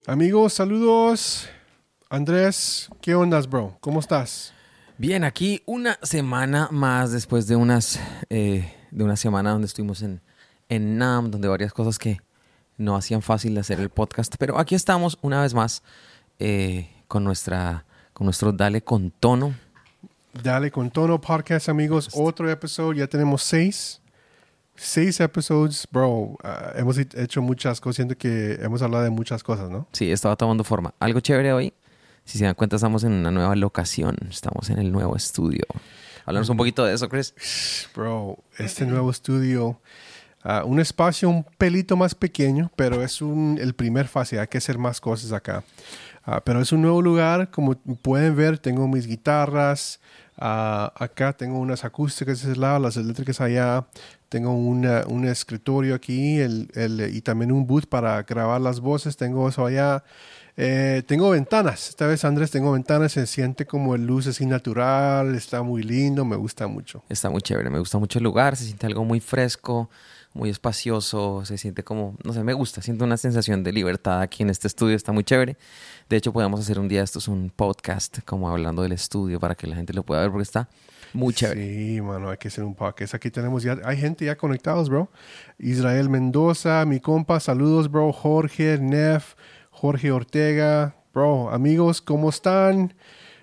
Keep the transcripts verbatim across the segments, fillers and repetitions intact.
Amigos, saludos. Andrés, ¿qué ondas, bro? ¿Cómo estás? Bien, aquí una semana más después de unas eh, de una semana donde estuvimos en, en NAMM, donde varias cosas que no hacían fácil hacer el podcast, pero aquí estamos una vez más eh, con nuestra con nuestro Dale con Tono. Dale con Tono Podcast, amigos. Otro episodio, ya tenemos seis. Seis episodios, bro. Uh, hemos hecho muchas cosas, siento que hemos hablado de muchas cosas, ¿no? Sí, estaba tomando forma. Algo chévere hoy. Si se dan cuenta, estamos en una nueva locación. Estamos en el nuevo estudio. Háblanos un poquito de eso, Chris. Bro, este nuevo estudio, uh, un espacio un pelito más pequeño, pero es un, el primer fase. Hay que hacer más cosas acá. Uh, pero es un nuevo lugar. Como pueden ver, tengo mis guitarras. Uh, acá tengo unas acústicas de ese lado, las eléctricas allá. Tengo una, un escritorio aquí el, el, y también un booth para grabar las voces. Tengo eso allá. Eh, tengo ventanas. Esta vez, Andrés, tengo ventanas. Se siente como el luz así natural. Está muy lindo. Me gusta mucho. Está muy chévere. Me gusta mucho el lugar. Se siente algo muy fresco, muy espacioso. Se siente como, no sé, me gusta. Siento una sensación de libertad aquí en este estudio. Está muy chévere. De hecho, podemos hacer un día estos un podcast como hablando del estudio para que la gente lo pueda ver porque está muy chévere. Sí, mano, hay que hacer un podcast. Aquí tenemos ya, hay gente ya conectados, bro. Israel Mendoza, mi compa, saludos, bro. Jorge, Nef, Jorge Ortega, bro. Amigos, ¿cómo están?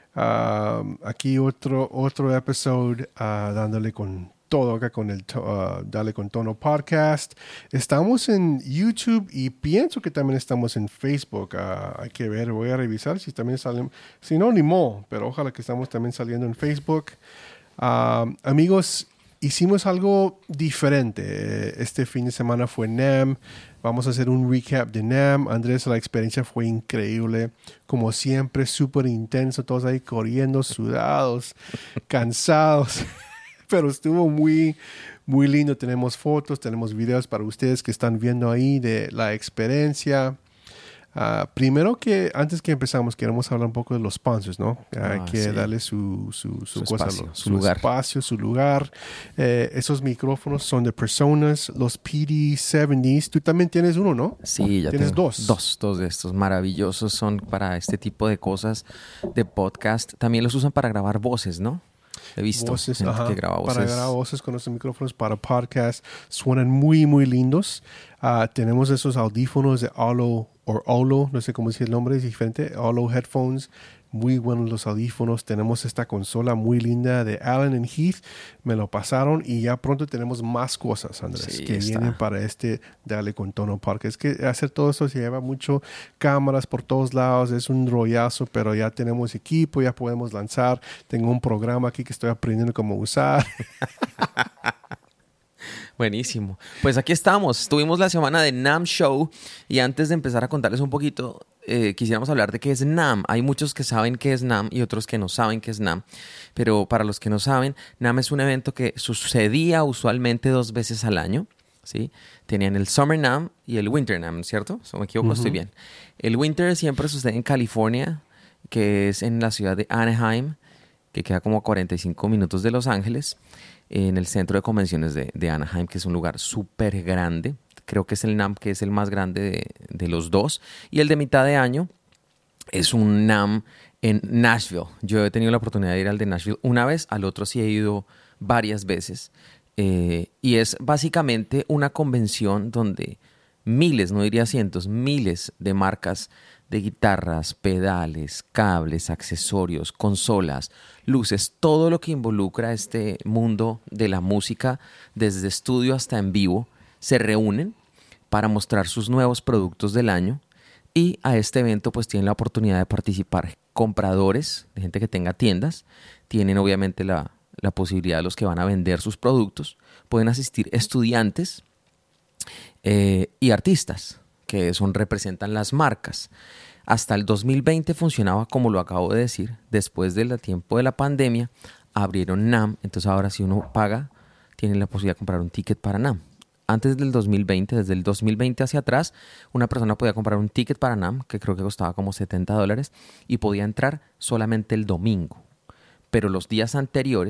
Uh, aquí otro, otro episodio uh, dándole con todo acá con el uh, Dale con Tono Podcast. Estamos en YouTube y pienso que también estamos en Facebook. Uh, hay que ver, voy a revisar si también salen. Si no, ni mo, pero ojalá que estamos también saliendo en Facebook. Uh, amigos, hicimos algo diferente. Este fin de semana fue NAMM. Vamos a hacer un recap de NAMM. Andrés, la experiencia fue increíble. Como siempre, súper intenso. Todos ahí corriendo, sudados, cansados. Pero estuvo muy, muy lindo. Tenemos fotos, tenemos videos para ustedes que están viendo ahí de la experiencia. Uh, primero que, antes que empezamos, queremos hablar un poco de los sponsors, ¿no? Hay ah, que sí. darle su, su, su, su cosa, espacio, lo, su, su lugar. espacio, su lugar. Eh, esos micrófonos son de Personas, los P D setenta. Tú también tienes uno, ¿no? Sí, ya tienes tengo dos. Dos, dos de estos maravillosos. Son para este tipo de cosas de podcast. También los usan para grabar voces, ¿no? He visto voces, gente ajá, que graba voces. Para grabar voces con los micrófonos para podcast. Suenan muy, muy lindos. Uh, tenemos esos audífonos de Olo, o Olo, no sé cómo decir el nombre, es diferente. Olo Headphones. Muy buenos los audífonos. Tenemos esta consola muy linda de Allen and Heath. Me lo pasaron y ya pronto tenemos más cosas, Andrés, sí, que está. vienen para este Dale con Tono Podcast. Es que hacer todo eso se lleva mucho, cámaras por todos lados, es un rollazo, pero ya tenemos equipo, ya podemos lanzar. Tengo un programa aquí que estoy aprendiendo cómo usar. Buenísimo. Pues aquí estamos. Tuvimos la semana de NAMM Show y antes de empezar a contarles un poquito, eh, quisiéramos hablar de qué es NAMM. Hay muchos que saben qué es NAMM y otros que no saben qué es NAMM. Pero para los que no saben, NAMM es un evento que sucedía usualmente dos veces al año, ¿sí? Tenían el Summer NAMM y el Winter NAMM, ¿cierto? Si no me equivoco, uh-huh. Estoy bien. El Winter siempre sucede en California, que es en la ciudad de Anaheim, que queda como a cuarenta y cinco minutos de Los Ángeles, en el centro de convenciones de, de Anaheim, que es un lugar súper grande. Creo que es el NAMM que es el más grande de, de los dos. Y el de mitad de año es un NAMM en Nashville. Yo he tenido la oportunidad de ir al de Nashville una vez, al otro sí he ido varias veces. Eh, y es básicamente una convención donde miles, no diría cientos, miles de marcas de guitarras, pedales, cables, accesorios, consolas, luces, todo lo que involucra este mundo de la música, desde estudio hasta en vivo, se reúnen para mostrar sus nuevos productos del año y a este evento pues tienen la oportunidad de participar compradores, de gente que tenga tiendas, tienen obviamente la, la posibilidad de los que van a vender sus productos, pueden asistir estudiantes eh, y artistas, que son, representan las marcas. Hasta el dos mil veinte funcionaba como lo acabo de decir. Después del tiempo de la pandemia, abrieron NAMM. Entonces ahora si uno paga, tiene la posibilidad de comprar un ticket para NAMM. Antes del dos mil veinte, desde el dos mil veinte hacia atrás, una persona podía comprar un ticket para NAMM, que creo que costaba como setenta dólares, y podía entrar solamente el domingo. Pero los días anteriores,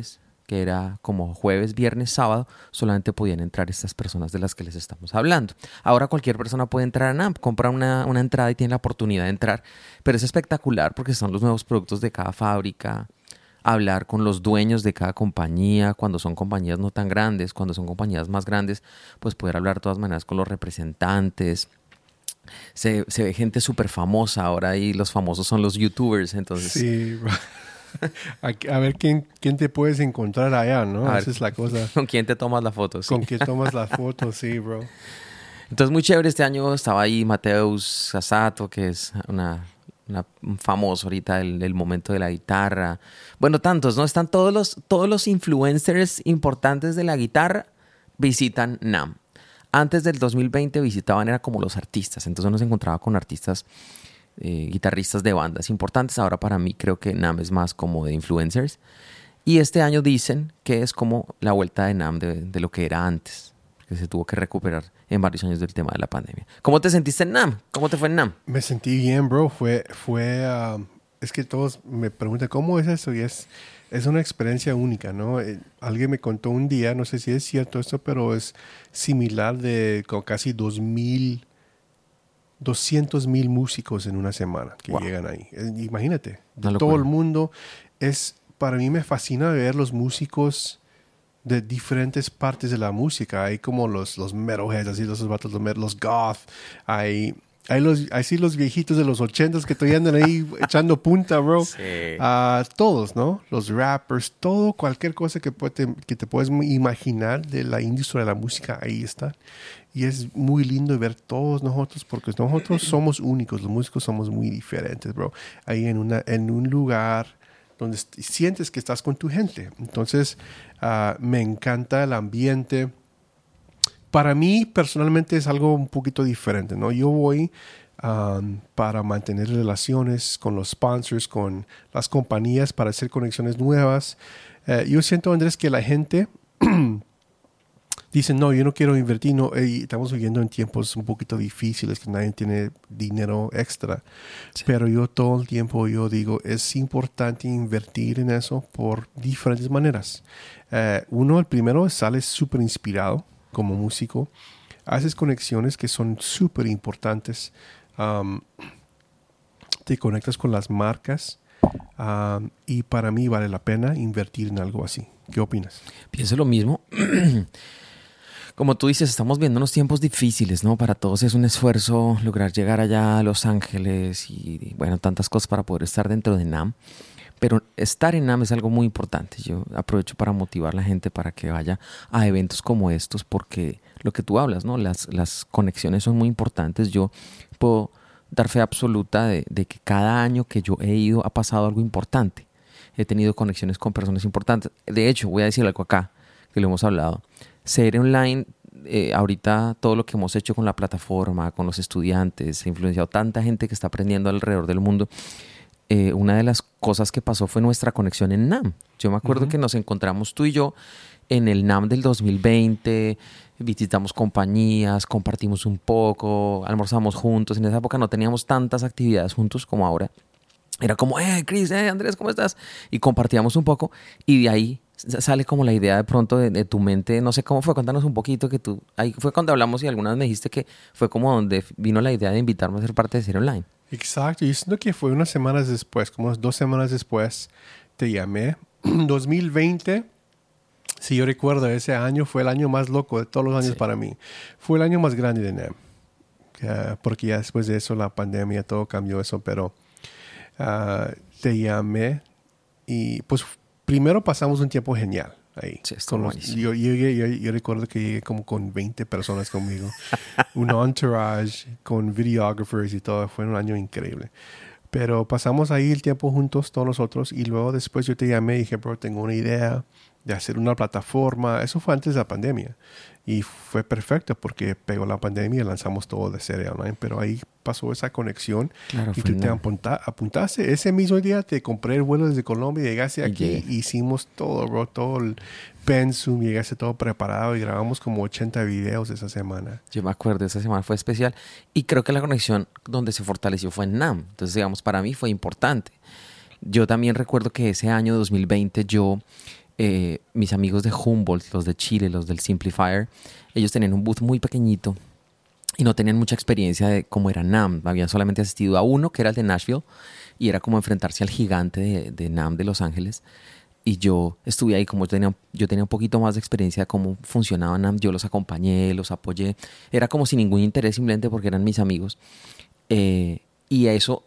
que era como jueves, viernes, sábado, solamente podían entrar estas personas de las que les estamos hablando. Ahora cualquier persona puede entrar a NAMM, compra una, una entrada y tiene la oportunidad de entrar, pero es espectacular porque son los nuevos productos de cada fábrica, hablar con los dueños de cada compañía, cuando son compañías no tan grandes, cuando son compañías más grandes, pues poder hablar de todas maneras con los representantes. Se, se ve gente súper famosa ahora y los famosos son los youtubers, entonces... Sí, a, a ver quién, quién te puedes encontrar allá, ¿no? Esa ver, es la cosa. ¿Con quién te tomas la foto? Sí. Con quién tomas la foto, sí, bro. Entonces, muy chévere. Este año estaba ahí Mateus Sasato, que es una, una, un famoso ahorita del, del momento de la guitarra. Bueno, tantos, ¿no? Están todos los, todos los influencers importantes de la guitarra visitan NAMM. Antes del dos mil veinte visitaban, era como los artistas. Entonces uno se encontraba con artistas, eh, guitarristas de bandas importantes. Ahora para mí creo que NAMM es más como de influencers. Y este año dicen que es como la vuelta de NAMM de, de lo que era antes. Que se tuvo que recuperar en varios años del tema de la pandemia. ¿Cómo te sentiste en NAMM? ¿Cómo te fue en NAMM? Me sentí bien, bro. Fue, fue, uh, es que todos me preguntan, ¿cómo es eso? Y es... Es una experiencia única, ¿no? Eh, alguien me contó un día, no sé si es cierto esto, pero es similar de con casi dos mil, doscientos mil músicos en una semana que wow. llegan ahí. Eh, imagínate, de todo el mundo. Es, para mí me fascina ver los músicos de diferentes partes de la música. Hay como los, los metalheads, así los vatos, los, los goth, hay... Hay los, así los viejitos de los ochentas que todavía andan ahí echando punta, bro. Sí. Uh, todos, ¿no? Los rappers, todo, cualquier cosa que, puede, que te puedes imaginar de la industria de la música, ahí está. Y es muy lindo ver todos nosotros, porque nosotros somos únicos, los músicos somos muy diferentes, bro. Ahí en, una, en un lugar donde sientes que estás con tu gente. Entonces, uh, me encanta el ambiente. Para mí, personalmente, es algo un poquito diferente, ¿no? Yo voy um, para mantener relaciones con los sponsors, con las compañías, para hacer conexiones nuevas. Uh, yo siento, Andrés, que la gente dice, no, yo no quiero invertir. No, hey, estamos viviendo en tiempos un poquito difíciles, que nadie tiene dinero extra. Sí. Pero yo todo el tiempo yo digo, es importante invertir en eso por diferentes maneras. Uh, uno, el primero, sale súper inspirado. Como músico, haces conexiones que son súper importantes. Um, te conectas con las marcas um, y para mí vale la pena invertir en algo así. ¿Qué opinas? Pienso lo mismo. Como tú dices, estamos viendo unos tiempos difíciles, ¿no? Para todos es un esfuerzo lograr llegar allá a Los Ángeles y, bueno, tantas cosas para poder estar dentro de NAMM. Pero estar en NAMM es algo muy importante. Yo aprovecho para motivar a la gente para que vaya a eventos como estos, porque lo que tú hablas, ¿no? Las, las conexiones son muy importantes. Yo puedo dar fe absoluta de, de que cada año que yo he ido ha pasado algo importante. He tenido conexiones con personas importantes. De hecho, voy a decir algo acá, que lo hemos hablado. C R Online, eh, ahorita todo lo que hemos hecho con la plataforma, con los estudiantes, ha influenciado tanta gente que está aprendiendo alrededor del mundo. Eh, una de las cosas que pasó fue nuestra conexión en NAMM. Yo me acuerdo uh-huh. que nos encontramos tú y yo en el NAMM del dos mil veinte, visitamos compañías, compartimos un poco, almorzamos juntos. En esa época no teníamos tantas actividades juntos como ahora. Era como, eh, Chris, eh, Andrés, ¿cómo estás? Y compartíamos un poco y de ahí sale como la idea de pronto de, de tu mente. No sé cómo fue, cuéntanos un poquito que tú... Ahí fue cuando hablamos y alguna vez me dijiste que fue como donde vino la idea de invitarme a ser parte de C R Online. Exacto, y siento que fue unas semanas después, como dos semanas después, te llamé. dos mil veinte, si yo recuerdo, ese año fue el año más loco de todos los años sí. para mí. Fue el año más grande de NAMM, uh, porque ya después de eso la pandemia, todo cambió eso, pero uh, te llamé y pues primero pasamos un tiempo genial. Ahí. Sí, con los, yo, llegué, yo, yo recuerdo que llegué como con veinte personas conmigo. Un entourage con videographers y todo. Fue un año increíble. Pero pasamos ahí el tiempo juntos, todos nosotros. Y luego después yo te llamé y dije, bro, tengo una idea de hacer una plataforma. Eso fue antes de la pandemia. Y fue perfecto porque pegó la pandemia y lanzamos todo de C R Online. Pero ahí pasó esa conexión. Claro, y tú te apunta, apuntaste. Ese mismo día te compré el vuelo desde Colombia. Llegaste aquí y hicimos todo, bro. Todo el pensum. Llegaste todo preparado y grabamos como ochenta videos esa semana. Yo me acuerdo, esa semana fue especial. Y creo que la conexión donde se fortaleció fue en NAMM. Entonces, digamos, para mí fue importante. Yo también recuerdo que ese año dos mil veinte yo... eh, mis amigos de Humboldt, los de Chile, los del Simplifier, ellos tenían un booth muy pequeñito y no tenían mucha experiencia de cómo era NAMM. Habían solamente asistido a uno, que era el de Nashville, y era como enfrentarse al gigante de, de NAMM de Los Ángeles. Y yo estuve ahí, como yo tenía, yo tenía un poquito más de experiencia de cómo funcionaba NAMM, yo los acompañé, los apoyé. Era como sin ningún interés, simplemente porque eran mis amigos. Eh, y eso,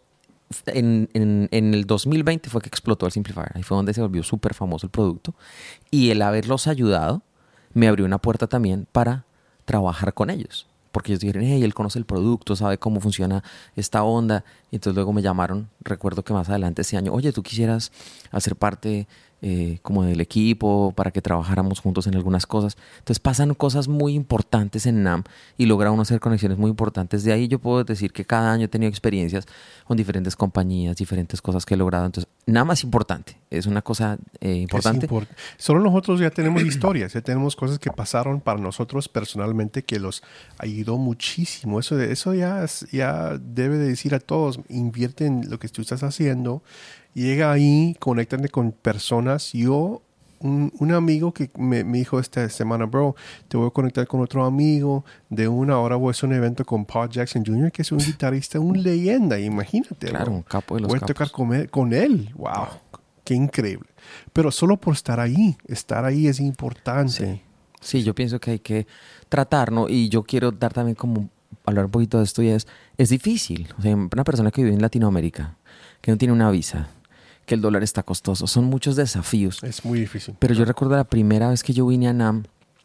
en, en, en el dos mil veinte fue que explotó el Simplifier. Ahí fue donde se volvió súper famoso el producto. Y el haberlos ayudado me abrió una puerta también para trabajar con ellos. Porque ellos dijeron, hey, él conoce el producto, sabe cómo funciona esta onda. Y entonces luego me llamaron, recuerdo que más adelante ese año, oye, ¿tú quisieras hacer parte eh, como del equipo para que trabajáramos juntos en algunas cosas? Entonces pasan cosas muy importantes en NAMM y logra uno hacer conexiones muy importantes. De ahí yo puedo decir que cada año he tenido experiencias con diferentes compañías, diferentes cosas que he logrado. Entonces, NAMM es importante, es una cosa eh, importante. Es import- Solo nosotros ya tenemos historias, ya tenemos cosas que pasaron para nosotros personalmente que los ayudó muchísimo. Eso, de, eso ya, es- ya debe de decir a todos, invierte en lo que tú estás haciendo, llega ahí, conéctate con personas. Yo, un, un amigo que me, me dijo esta semana, bro, te voy a conectar con otro amigo de una hora, voy a hacer un evento con Paul Jackson junior, que es un guitarrista, un leyenda, imagínate. Claro, bro. un capo de los Voy a capos. tocar con él, con él. Wow, qué increíble. Pero solo por estar ahí, estar ahí es importante. Sí. Sí, yo pienso que hay que tratar, ¿no? Y yo quiero dar también como, hablar un poquito de esto y es, es difícil. O sea, una persona que vive en Latinoamérica, que no tiene una visa, que el dólar está costoso, son muchos desafíos. Es muy difícil. Pero yo recuerdo la primera vez que yo vine a NAMM,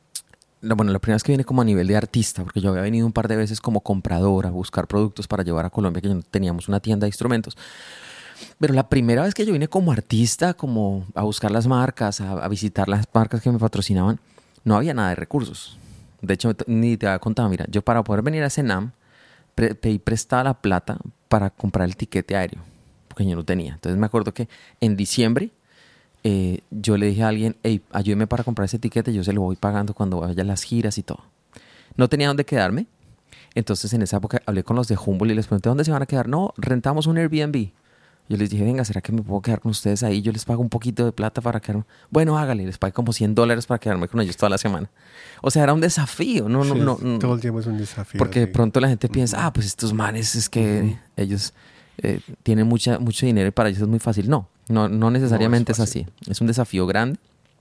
la- bueno, la primera vez que vine como a nivel de artista, porque yo había venido un par de veces como comprador a buscar productos para llevar a Colombia, que yo no- teníamos una tienda de instrumentos. Pero la primera vez que yo vine como artista, como a buscar las marcas, a, a visitar las marcas que me patrocinaban, no había nada de recursos. De hecho, t- ni te había contado, mira, yo para poder venir a ese NAMM, pre- pedí prestada la plata para comprar el tiquete aéreo, porque yo no tenía. Entonces me acuerdo que en diciembre eh, yo le dije a alguien, hey, ayúdeme para comprar ese tiquete, yo se lo voy pagando cuando vaya a las giras y todo. No tenía dónde quedarme, entonces en esa época hablé con los de Humboldt y les pregunté, ¿dónde se van a quedar? No, rentamos un Airbnb. Yo les dije, venga, ¿será que me puedo quedar con ustedes ahí? Yo les pago un poquito de plata para quedarme. Bueno, hágale, les pagué como cien dólares para quedarme con ellos toda la semana. O sea, era un desafío, no, no, Sí, no, no. todo el tiempo es un desafío. Porque de sí. pronto la gente piensa, ah, pues estos manes es que ellos eh, tienen mucha, mucho dinero y para ellos es muy fácil. No, no, no necesariamente es, fácil. así. Es un desafío grande.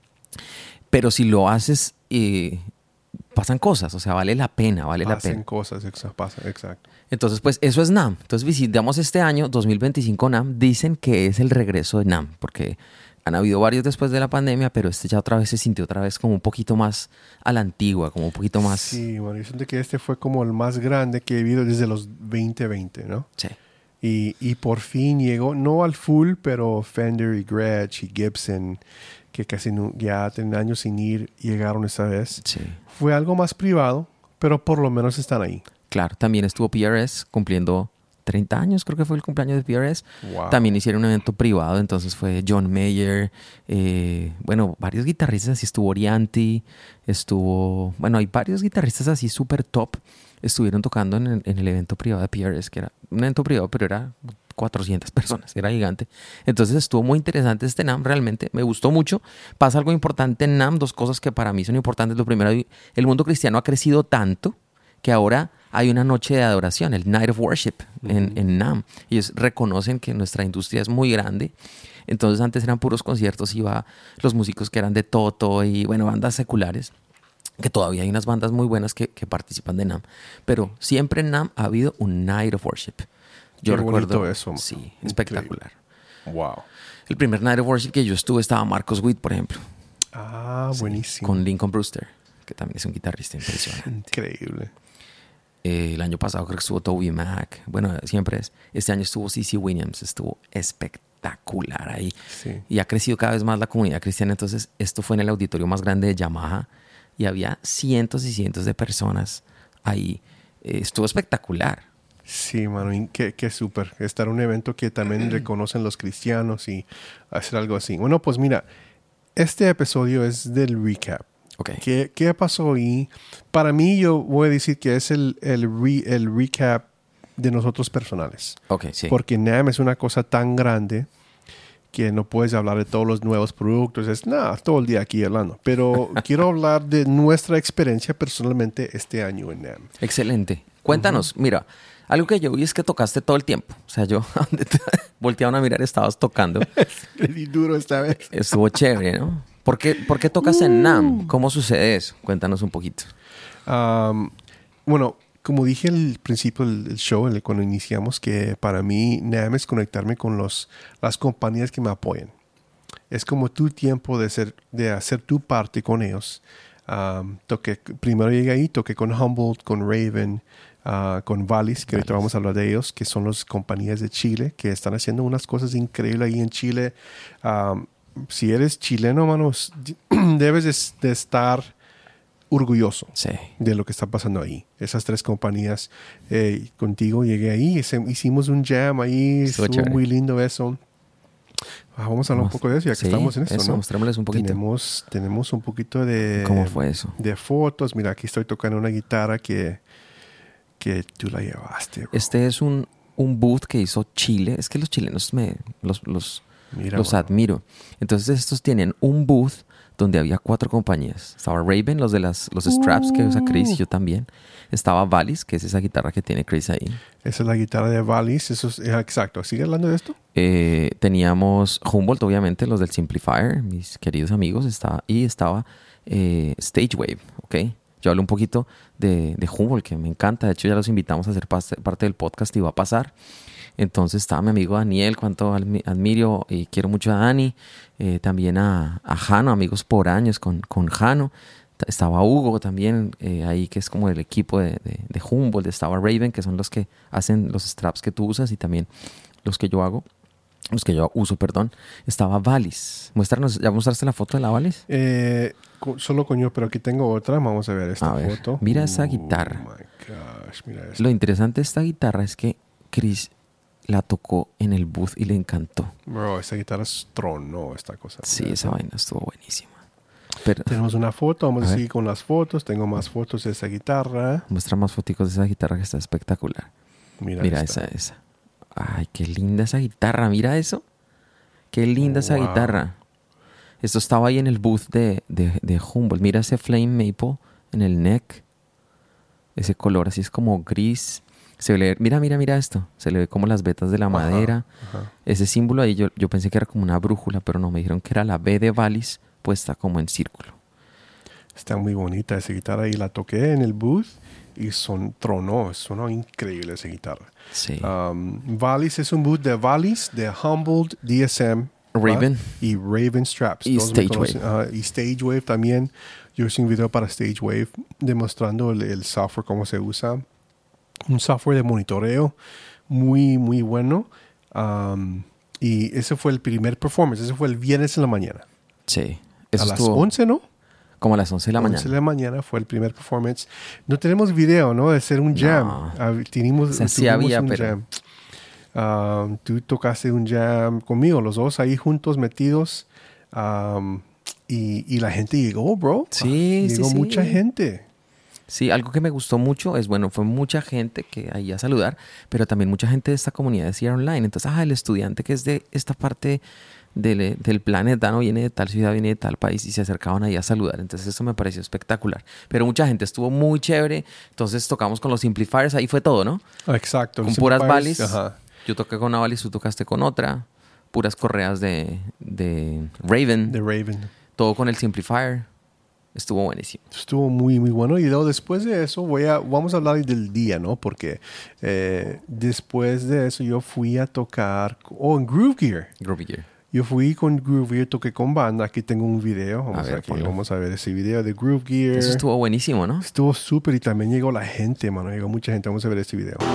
Pero si lo haces, eh, pasan cosas. O sea, vale la pena, vale la Hacen pena. cosas, exa- pasa, exacto. Entonces, pues eso es NAMM. Entonces visitamos este año, dos mil veinticinco NAMM. Dicen que es el regreso de NAMM, porque han habido varios después de la pandemia, pero este ya otra vez se sintió otra vez como un poquito más a la antigua, como un poquito más... Sí, bueno, yo siento que este fue como el más grande que he vivido desde los veinte veinte, ¿no? Sí. Y, y por fin llegó, no al full, pero Fender y Gretsch y Gibson, que casi no- ya tienen años sin ir, llegaron esta vez. Sí. Fue algo más privado, pero por lo menos están ahí. Claro, también estuvo P R S cumpliendo treinta años, creo que fue el cumpleaños de P R S. Wow. También hicieron un evento privado, entonces fue John Mayer, eh, bueno, varios guitarristas así, estuvo Orianti, estuvo, bueno, hay varios guitarristas así súper top, estuvieron tocando en el, en el evento privado de P R S, que era un evento privado, pero era cuatrocientas personas, era gigante. Entonces estuvo muy interesante este NAMM, realmente me gustó mucho. Pasa algo importante en NAMM, dos cosas que para mí son importantes. Lo primero, el mundo cristiano ha crecido tanto que ahora hay una noche de adoración, el Night of Worship en, en NAMM. Ellos reconocen que nuestra industria es muy grande. Entonces antes eran puros conciertos, iba los músicos que eran de Toto y bueno, bandas seculares, que todavía hay unas bandas muy buenas que, que participan de NAMM. Pero siempre en NAMM ha habido un Night of Worship. Yo Qué bonito recuerdo eso. Sí, Increíble. espectacular. Wow. El primer Night of Worship que yo estuve estaba Marcos Witt, por ejemplo. Ah, Sí, buenísimo. con Lincoln Brewster, que también es un guitarrista impresionante. Increíble. Eh, el año pasado creo que estuvo Toby Mac. Bueno, siempre es. Este año estuvo C C Williams. Estuvo espectacular ahí. Sí. Y ha crecido cada vez más la comunidad cristiana. Entonces, esto fue en el auditorio más grande de Yamaha. Y había cientos y cientos de personas ahí. Eh, estuvo espectacular. Sí, mano, y qué, qué súper. Estar en un evento que también reconocen los cristianos y hacer algo así. Bueno, pues mira, este episodio es del recap. Ok. ¿Qué, qué pasó? Y para mí yo voy a decir que es el, el, re- el recap de nosotros personales. Ok, sí. Porque NAMM es una cosa tan grande que no puedes hablar de todos los nuevos productos. Es nada, todo el día aquí hablando. Pero quiero hablar de nuestra experiencia personalmente este año en NAMM. Excelente. Cuéntanos, uh-huh. Mira, algo que yo vi es que tocaste todo el tiempo. O sea, yo volteaban a mirar, estabas tocando. Es duro esta vez. Estuvo chévere, ¿no? ¿Por qué, por qué tocas uh. en NAMM? ¿Cómo sucede eso? Cuéntanos un poquito. Um, bueno, como dije al principio del show, cuando iniciamos, que para mí NAMM es conectarme con los, las compañías que me apoyan. Es como tu tiempo de, ser, de hacer tu parte con ellos. Um, toqué, primero llegué ahí, toqué con Humboldt, con Raven, uh, con Valis, que ahorita vamos a hablar de ellos, que son las compañías de Chile, que están haciendo unas cosas increíbles ahí en Chile. Um, si eres chileno, manos, debes de, de estar orgulloso sí. de lo que está pasando ahí. Esas tres compañías, eh, contigo llegué ahí, hicimos un jam ahí, estuvo, estuvo muy lindo eso. Ah, vamos a hablar vamos, un poco de eso, ya que sí, estamos en esto, eso, ¿no? Mostrémosles un poquito. Tenemos, tenemos un poquito de... ¿Cómo fue eso? De fotos. Mira, aquí estoy tocando una guitarra que, que tú la llevaste, bro. Este es un, un booth que hizo Chile. Es que los chilenos me los, los, Mira, los admiro. Entonces estos tienen un booth donde había cuatro compañías. Estaba Raven, los de las, los straps uh. que usa Chris y yo también. Estaba Valis, que es esa guitarra que tiene Chris ahí. Esa es la guitarra de Valis. Eso es, exacto. ¿Sigue hablando de esto? Eh, teníamos Humboldt, obviamente, los del Simplifier, mis queridos amigos. Estaba, y estaba eh, Stage Wave, ¿ok? Yo hablo un poquito de, de Humboldt, que me encanta. De hecho, ya los invitamos a ser parte, parte del podcast y va a pasar. Entonces estaba mi amigo Daniel, cuánto admiro y quiero mucho a Dani. Eh, también a, a Jano, amigos por años con, con Jano. Estaba Hugo también eh, ahí, que es como el equipo de, de, de Humboldt. Estaba Raven, que son los que hacen los straps que tú usas y también los que yo hago. Los que yo uso, perdón. Estaba Valis. Muéstranos, ¿ya mostraste la foto de la Valis? Eh, solo con yo, pero aquí tengo otra. Vamos a ver esta a ver, foto. Mira esa guitarra. Oh my gosh, mira esta. Lo interesante de esta guitarra es que Chris la tocó en el booth y le encantó. Bro, esta guitarra tronó esta cosa. Sí, esa, esa vaina estuvo buenísima. Pero, tenemos una foto, vamos a, a seguir con las fotos. Tengo más fotos de esa guitarra. Muestra más fotos de esa guitarra que está espectacular. Mira, Mira esa, esa. Ay, qué linda esa guitarra. Mira eso. Qué linda oh, esa wow. guitarra. Esto estaba ahí en el booth de, de, de Humboldt. Mira ese flame maple en el neck. Ese color así es como gris. Se le, mira, mira, mira esto. Se le ve como las vetas de la ajá, madera. Ajá. Ese símbolo ahí yo, yo pensé que era como una brújula, pero no, me dijeron que era la B de Valis puesta como en círculo. Está muy bonita esa guitarra y la toqué en el booth y son, tronó. Sonó increíble esa guitarra. Sí. Um, Valis es un booth de Valis, de Humboldt, D S M, Raven. ¿va? Y Raven Straps. Y Stage Wave. Uh, y Stage Wave también. Yo hice un video para Stage Wave demostrando el, el software, cómo se usa. Un software de monitoreo muy, muy bueno. Um, y ese fue el primer performance. Ese fue el viernes en la mañana. Sí. Eso a las once, ¿no? Como a las once de la mañana. once de la mañana fue el primer performance. No tenemos video, ¿no? De hacer un jam. No. Uh, tenemos, o sea, sí había, un pero... jam. Um, tú tocaste un jam conmigo, los dos ahí juntos, metidos. Um, y, y la gente llegó, bro. Sí, Llegó sí, sí. mucha gente. Sí, algo que me gustó mucho es, bueno, fue mucha gente que ahí a saludar, pero también mucha gente de esta comunidad de C R Online. Entonces, ah, el estudiante que es de esta parte del, del planeta, ¿no? Viene de tal ciudad, viene de tal país y se acercaban ahí a saludar. Entonces, eso me pareció espectacular. Pero mucha gente estuvo muy chévere. Entonces, tocamos con los Simplifiers. Ahí fue todo, ¿no? Exacto. Con puras Valis. Ajá. Yo toqué con una Valis, tú tocaste con otra. Puras correas de, de Raven. De Raven. Todo con el Simplifier. Estuvo buenísimo. Estuvo muy, muy bueno. Y luego después de eso, voy a, vamos a hablar del día, ¿no? Porque eh, después de eso yo fui a tocar... Oh, en Groove Gear. Groove Gear. Yo fui con Groove Gear, toqué con banda. Aquí tengo un video. Vamos a, ver, aquí, vamos a ver ese video de Groove Gear. Eso estuvo buenísimo, ¿no? Estuvo súper y también llegó la gente, mano. Llegó mucha gente. Vamos a ver este video.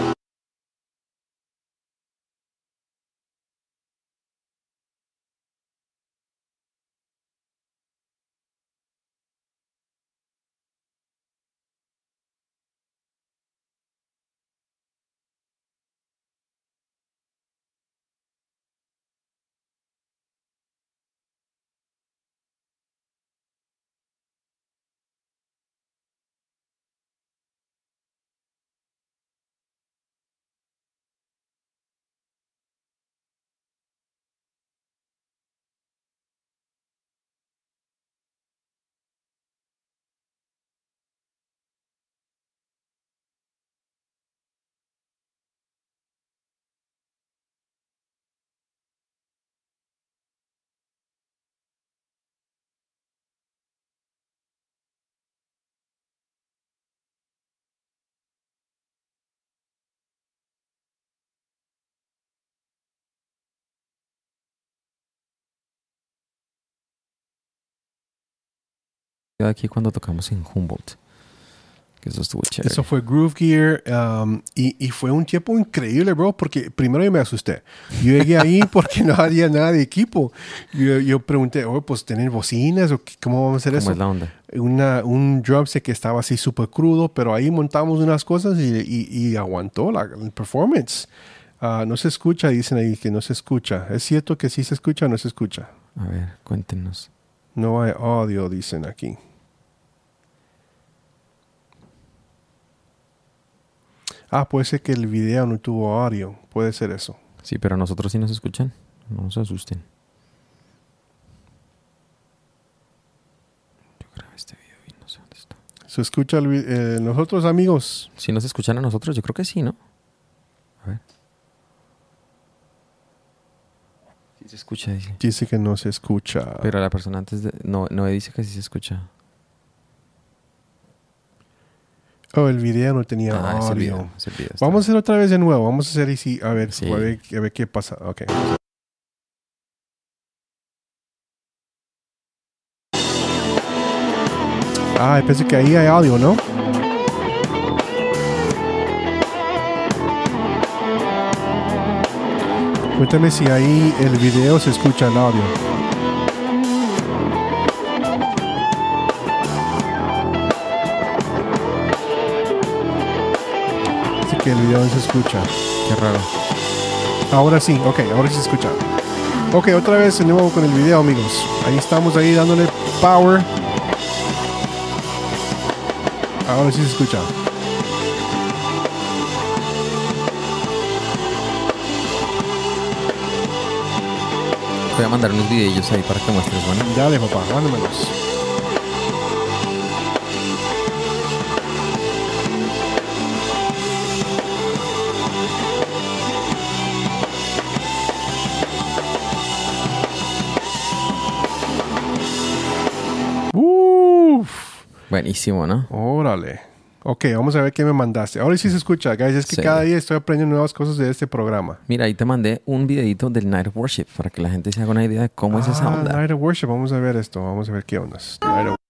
de aquí cuando tocamos en Humboldt. Que eso estuvo chévere. Eso fue Groove Gear um, y, y fue un tiempo increíble, bro, porque primero yo me asusté. Yo llegué ahí porque no había nada de equipo. Yo, yo pregunté, oh, pues, ¿tener bocinas o qué, cómo vamos a hacer ¿Cómo eso? es la onda? Una, un drum set que estaba así súper crudo, pero ahí montamos unas cosas y, y, y aguantó la, el performance. Uh, no se escucha, dicen ahí que no se escucha. ¿Es cierto que sí se escucha o no se escucha? A ver, cuéntenos. No hay audio, dicen aquí. Ah, puede ser que el video no tuvo audio. Puede ser eso. Sí, pero a nosotros sí nos escuchan. No se asusten. Yo grabé este video y no sé dónde está. ¿Se escucha el, vi- eh, nosotros, amigos? ¿Sí nos escuchan a nosotros? Yo creo que sí, ¿no? A ver. Sí se escucha, dice. Dice que no se escucha. Pero la persona antes de... No, no dice que sí se escucha. Oh, el video no tenía Ah, es el audio. video. Es el video, está Vamos a hacer otra vez de nuevo. Vamos a hacer y sí, a ver, Sí. a ver, a ver qué pasa. Ok. Ah, pensé que ahí hay audio, ¿no? Cuéntame si ahí el video se escucha el audio. Dice que el video no se escucha. Qué raro. Ahora sí, ok, ahora sí se escucha. Ok, otra vez de nuevo con el video, amigos. Ahí estamos ahí dándole power. Ahora sí se escucha. Voy a mandar unos videillos ahí para que muestres, bueno. Dale, papá, mándamelos. Uff. Buenísimo, ¿no? Órale. Ok, vamos a ver qué me mandaste. Ahora sí se escucha, guys. Es que Sí. cada día estoy aprendiendo nuevas cosas de este programa. Mira, ahí te mandé un videito del Night of Worship para que la gente se haga una idea de cómo es esa Ah, onda. Night of Worship. Vamos a ver esto. Vamos a ver qué ondas. Night of-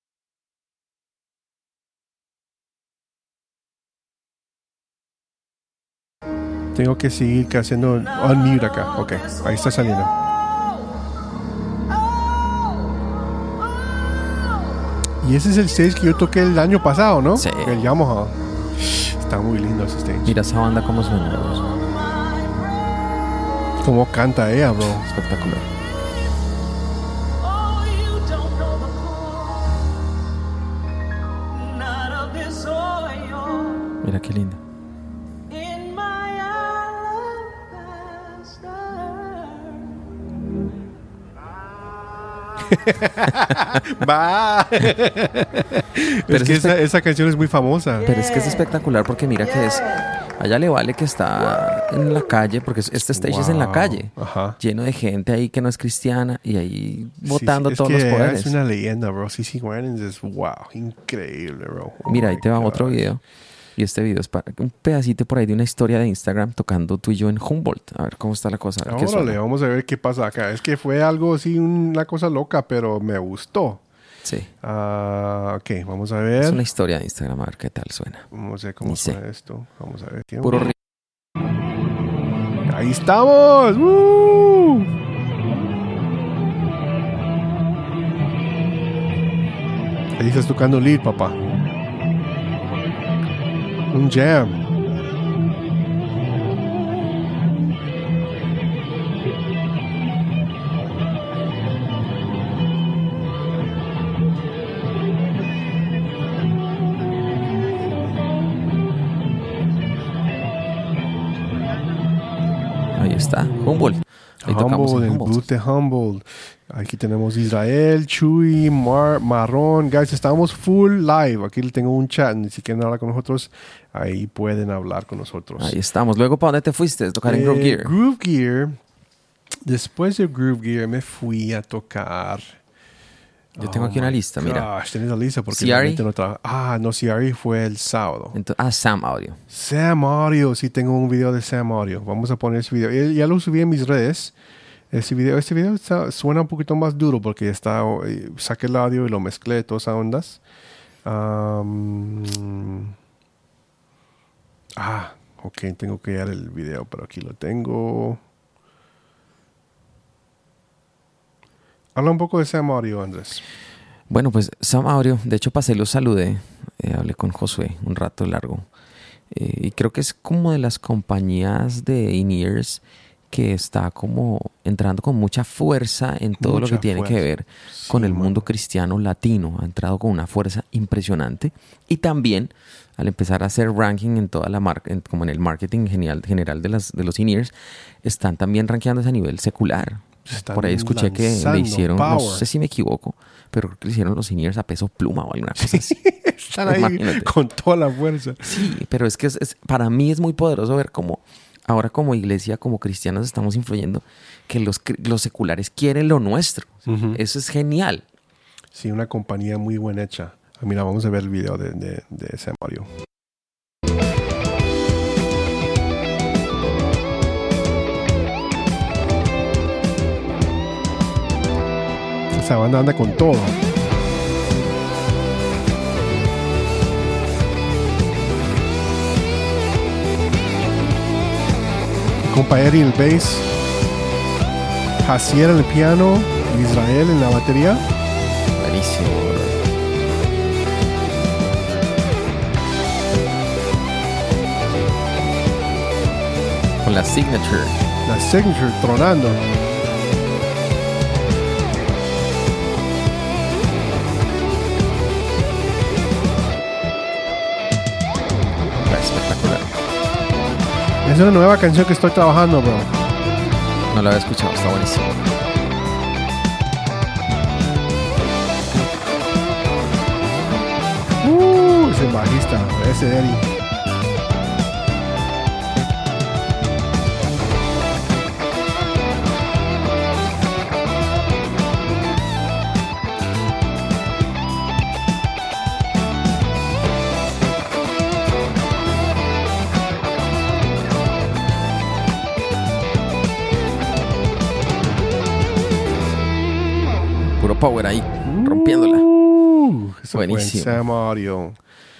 Tengo que seguir haciendo unmute acá. Ok, ahí está saliendo. Y ese es el stage que yo toqué el año pasado, ¿no? Sí. El Yamaha. Está muy lindo ese stage. Mira esa banda cómo suena, bro. Cómo canta ella, bro. Espectacular. Oh, you don't know the pull, not of this oil Mira qué lindo. in my alabaster. Va. Es que es esa, esa canción es muy famosa. Pero es que es espectacular porque mira que es... Allá le vale que está en la calle, porque este stage es en la Wow. calle. Ajá. Lleno de gente ahí que no es cristiana y ahí Sí, botando sí, es todos que los ella poderes. Es una leyenda, bro. C C Winans es wow, increíble, bro. Oh Mira, ahí my te va God. otro video. Y este video es para un pedacito por ahí de una historia de Instagram tocando tú y yo en Humboldt. A ver cómo está la cosa. A ver qué Órale, suena. vamos a ver qué pasa acá. Es que fue algo así, una cosa loca, pero me gustó. Sí. Ah, ok, vamos a Es ver. una historia de Instagram. A ver qué tal suena. Vamos a ver cómo Ni sé. suena esto. Vamos a ver. ¿Qué? Puro ri- Ahí estamos. ¡Woo! Ahí estás tocando lead, papá. Un jam. Ahí está. Humboldt. Ahí tocamos Humble, en el Humboldt. boot de Humble. Aquí tenemos Israel, Chuy, Mar, Marrón. Guys, estamos full live. Aquí le tengo un chat. Si quieren hablar con nosotros, ahí pueden hablar con nosotros. Ahí estamos. Luego, ¿para dónde te fuiste? A tocar en Groove Eh, Gear. Groove Gear. Después de Groove Gear me fui a tocar. Yo tengo Oh aquí una my lista, mira. Gosh, tenés la lista porque C R E? realmente no trabaja. Ah, no, C R E fue el sábado. Entonces, ah, Sam Audio. Sam Audio, sí tengo un video de Sam Audio. Vamos a poner ese video. Eh, Ya lo subí en mis redes. Ese video, ese video está- suena un poquito más duro porque está, eh, saqué el audio y lo mezclé, todas esas ondas. Am, ah, ok, tengo que dar el video, pero aquí lo tengo. Habla un poco de Sam Audio, Andrés. Bueno, pues Sam Audio, de hecho pasé, los saludé, eh, hablé con Josué un rato largo. Eh, y creo que es como de las compañías de in-ears que está como entrando con mucha fuerza en todo lo Mucha que tiene fuerza. que ver Sí, con el mano. mundo cristiano latino. Ha entrado con una fuerza impresionante. Y también al empezar a hacer ranking en toda la marca, en- como en el marketing general, general de, las, de los in-ears, están también rankeándose a nivel secular. Están Por ahí escuché que le lanzando hicieron, no power. sé si me equivoco, pero creo que le hicieron los in-ears a peso pluma o alguna cosa así. Están ahí Imagínate. con toda la fuerza. Sí, pero es que es- es- para mí es muy poderoso ver cómo ahora como iglesia, como cristianos, estamos influyendo que los, cri- los seculares quieren lo nuestro. Ujú. Eso es genial. Sí, una compañía muy buena hecha. Ah, mira, vamos a ver el video de, de, de Sam Audio. Esa banda anda con todo. Compa Eri en el bass, Jacier en el piano, Israel en la batería. Buenísimo, bro. Con la signature. La Signature tronando. Espectacular. Es una nueva canción que estoy trabajando, bro. No lo había escuchado, está buenísimo. Uh, ese bajista, ese Eri. Puro power ahí, rompiéndola. Uh, eso fue en Buenísimo. Sam Audio.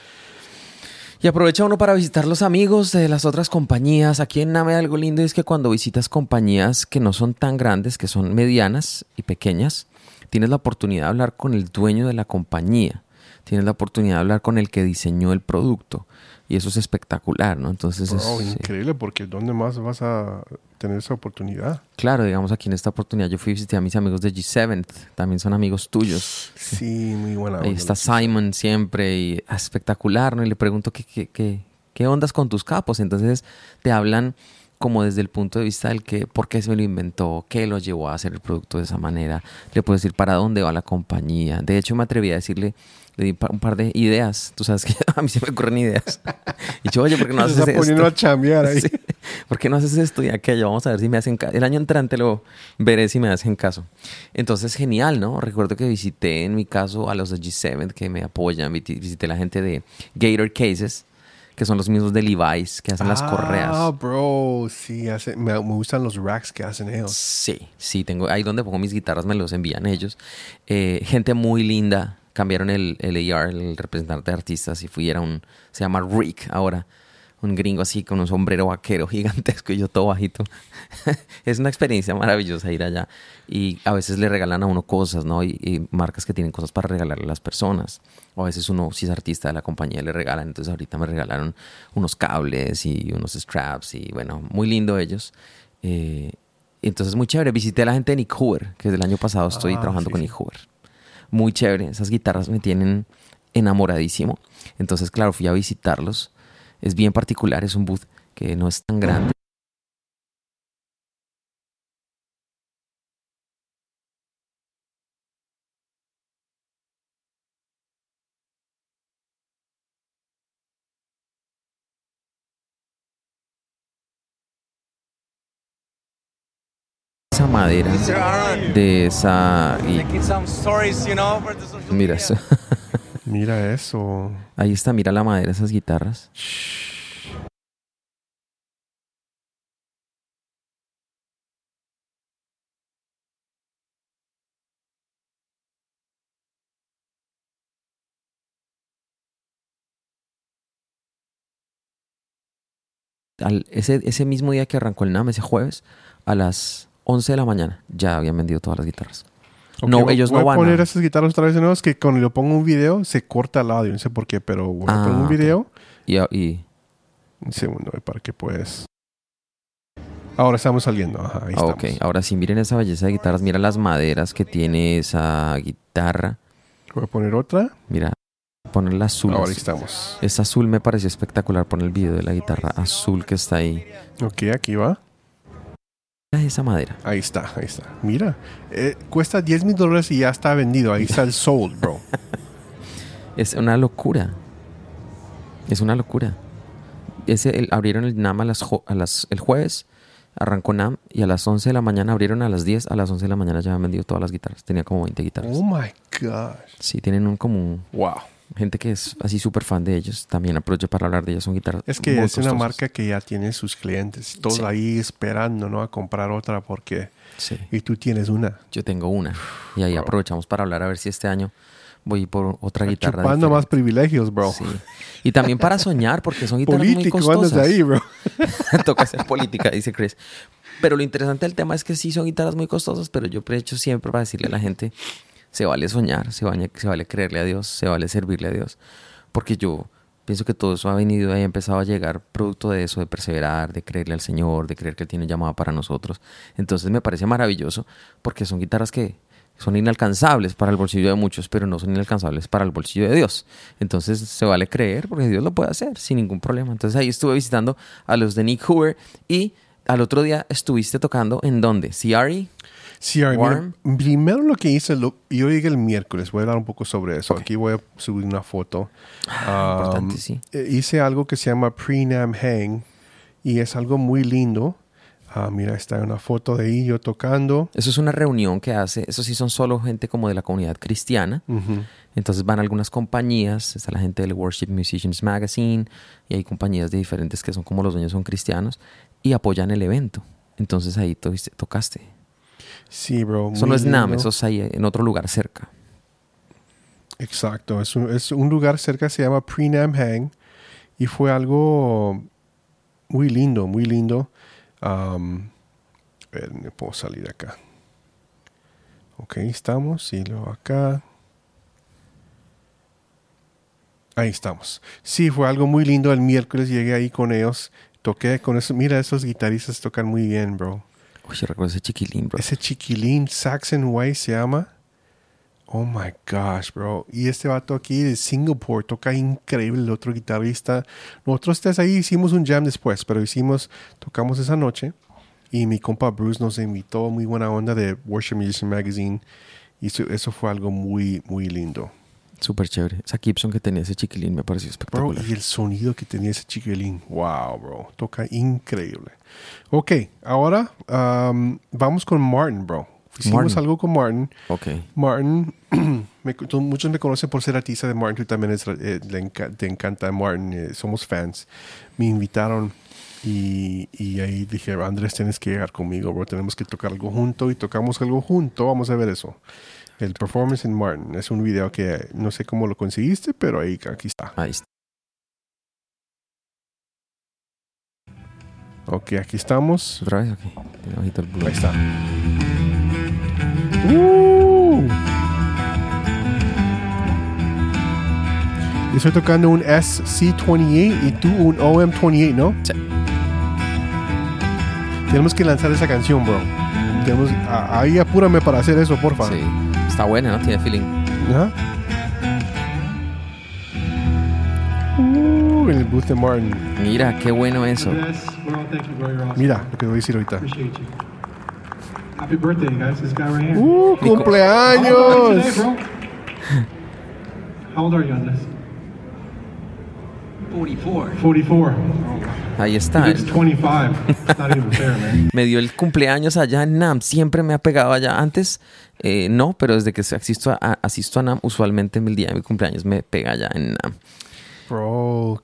Y aprovecha uno para visitar los amigos de las otras compañías. Aquí en Name algo lindo es que cuando visitas compañías que no son tan grandes, que son medianas y pequeñas, tienes la oportunidad de hablar con el dueño de la compañía. Tienes la oportunidad de hablar con el que diseñó el producto. Y eso es espectacular, ¿no? Entonces, es, Bro, sí. increíble, porque ¿dónde más vas a tener esa oportunidad? Claro, digamos aquí en esta oportunidad yo fui y visité a mis amigos de G siete. También son amigos tuyos. Sí, muy buena. Ahí onda, está los- Simon siempre y ah, espectacular, ¿no? Y le pregunto qué, qué, qué, qué ondas con tus capos. Entonces te hablan como desde el punto de vista del que, por qué se lo inventó, qué lo llevó a hacer el producto de esa manera. Le puedo decir para dónde va la compañía. De hecho, me atreví a decirle, le di pa- un par de ideas. Tú sabes que a mí se me ocurren ideas. Y yo, oye, ¿por qué no Se haces está poniendo a esto? chambear ahí. Sí. ¿Por qué no haces esto y aquello? Vamos a ver si me hacen caso. El año entrante lo veré si me hacen caso. Entonces, genial, ¿no? Recuerdo que visité, en mi caso, a los de G siete que me apoyan. Viti- Visité la gente de Gator Cases, que son los mismos de Levi's, que hacen las Ah, correas. bro, sí, hace- me, me gustan los racks que hacen ellos. Sí, sí, tengo ahí donde pongo mis guitarras, me los envían ellos. Eh, gente muy linda. Cambiaron el, el A R, el representante de artistas, y fui, era un, se llama Rick ahora. Un gringo así con un sombrero vaquero gigantesco y yo todo bajito. Es una experiencia maravillosa ir allá. Y a veces le regalan a uno cosas, ¿no? Y, y marcas que tienen cosas para regalarle a las personas. O a veces uno, si es artista de la compañía, le regalan. Entonces ahorita me regalaron unos cables y unos straps y bueno, muy lindo ellos. Eh, entonces muy chévere. Visité a la gente de Nick Hoover, que desde el año pasado estoy Ah, trabajando sí, con sí. Nick Hoover. Muy chévere. Esas guitarras me tienen enamoradísimo. Entonces, claro, fui a visitarlos. Es bien particular, es un booth que no es tan grande. Esa madera Mister Aaron, de esa... y- making some stories, you know, for the social mira media. eso. Mira eso. Ahí está, mira la madera, esas guitarras. al, ese, ese mismo día que arrancó el NAMM, ese jueves, a las once de la mañana, ya habían vendido todas las guitarras. Okay, no, voy, ellos voy no van a poner a... esas guitarras otra vez de nuevo. Es que cuando yo pongo un video, se corta el audio. No sé por qué, pero voy a Ah, poner un ok. video. Y, y, Un segundo, para que puedes. Ahora estamos saliendo. Ajá, ahí ah, estamos. ok, ahora sí, miren esa belleza de guitarras. Mira las maderas que tiene esa guitarra. Voy a poner otra. Mira, ponerla azul. Ahora ahí azul. estamos. Esa azul me pareció espectacular. Pon el video de la guitarra azul que está ahí. Ok, aquí va. Mira esa madera. Ahí está, ahí está. Mira, eh, cuesta diez mil dólares y ya está vendido. Ahí está el sold, bro. Es una locura. Es una locura. Ese, el, abrieron el NAMM a las, jo- a las, el jueves, arrancó NAMM y a las once de la mañana abrieron a las diez, a las once de la mañana ya habían vendido todas las guitarras. Tenía como veinte guitarras. Oh my gosh. Sí, tienen un como un- Wow. gente que es así súper fan de ellos. También aprovecho para hablar de ellos. Son guitarras Es que muy es una costosas. marca que ya tiene sus clientes. Todos Sí. ahí esperando, ¿no? A comprar otra porque... Sí. Y tú tienes una. Yo tengo una. Y ahí Bro. aprovechamos para hablar a ver si este año voy por otra Está guitarra. chupando diferente. más privilegios, bro. Sí. Y también para soñar, porque son guitarras Político, muy andas costosas. ahí, bro. Toca hacer política, dice Chris. Pero lo interesante del tema es que sí son guitarras muy costosas, pero yo aprovecho siempre para decirle a la gente, se vale soñar, se vale, se vale creerle a Dios, se vale servirle a Dios. Porque yo pienso que todo eso ha venido y ha empezado a llegar producto de eso, de perseverar, de creerle al Señor, de creer que Él tiene llamado para nosotros. Entonces me parece maravilloso porque son guitarras que son inalcanzables para el bolsillo de muchos, pero no son inalcanzables para el bolsillo de Dios. Entonces se vale creer porque Dios lo puede hacer sin ningún problema. Entonces ahí estuve visitando a los de Nick Hoover y al otro día estuviste tocando ¿en dónde? ¿C R E? Sí, a ver, Warm. mira, primero lo que hice, lo, yo llegué el miércoles, voy a hablar un poco sobre eso. Ok. Aquí voy a subir una foto. Ah, Um, importante, sí. eh, Hice algo que se llama Pre-Nam Hang y es algo muy lindo. Ah, mira, está una foto de ahí yo tocando. Eso es una reunión que hace, eso sí son solo gente como de la comunidad cristiana. Ujú. Entonces van algunas compañías, está la gente del Worship Musicians Magazine y hay compañías de diferentes que son como los dueños son cristianos y apoyan el evento. Entonces ahí to- tocaste. Sí, bro. Eso muy no es NAMM, lindo. eso es ahí en otro lugar cerca. Exacto, es un, es un lugar cerca, se llama Pre-Nam Hang y fue algo muy lindo, muy lindo. Um, a ver, me puedo salir acá. Ok, estamos y luego acá. Ahí estamos. Sí, fue algo muy lindo. El miércoles llegué ahí con ellos. Toqué con eso. Mira, esos guitarristas tocan muy bien, bro. Uy, yo recuerdo ese chiquilín, bro. Ese chiquilín, Saxon White se llama. Oh my gosh, bro. Y este vato aquí de Singapore toca increíble, el otro guitarrista. Nosotros tres ahí hicimos un jam después, pero hicimos, tocamos esa noche. Y mi compa Bruce nos invitó, muy buena onda de Worship Musician Magazine. Y eso, eso fue algo muy, muy lindo. Súper chévere. Esa Gibson que tenía ese chiquilín me pareció Bro, espectacular. y el sonido que tenía ese chiquilín. Wow, bro. Toca increíble. Ok, ahora um, vamos con Martin, bro. Hicimos Martin. algo con Martin. Ok. Martin, me- tú- muchos me conocen por ser artista de Martin. Tú también es, eh, le enca- te encanta Martin. eh, somos fans. Me invitaron y, y ahí dije, Andrés, tienes que llegar conmigo, bro. Tenemos que tocar algo junto y tocamos algo junto. Vamos a ver eso. El Performance in Martin. Es un video que eh, no sé cómo lo conseguiste, pero ahí aquí está. Ahí está. Ok, aquí estamos. ¿Otra vez? Ok. Tiene bajito el Ahí volumen. está. Uh. Yo estoy tocando un S C veintiocho y tú un O M veintiocho, ¿no? Sí. Tenemos que lanzar esa canción, bro. Tenemos, a- ahí apúrame para hacer eso, porfa. Sí. Está buena, ¿no? Tiene feeling. Ajá. Uh, el booth de Martin. Mira, qué bueno eso. Yes, well, thank you, bro. You're awesome. Mira lo que voy a decir ahorita. Appreciate you. Happy birthday, guys. This guy right here. Uh, How old are you cumpleaños. today, bro? How old are you on this? forty-four. forty-four. Ahí He está. looks twenty-five. It's not even fair, man. Me dio el cumpleaños allá en NAMM. Siempre me ha pegado allá. Antes, eh, no, pero desde que asisto a, asisto a NAMM, usualmente el día de mi cumpleaños me pega allá en NAMM. Bro.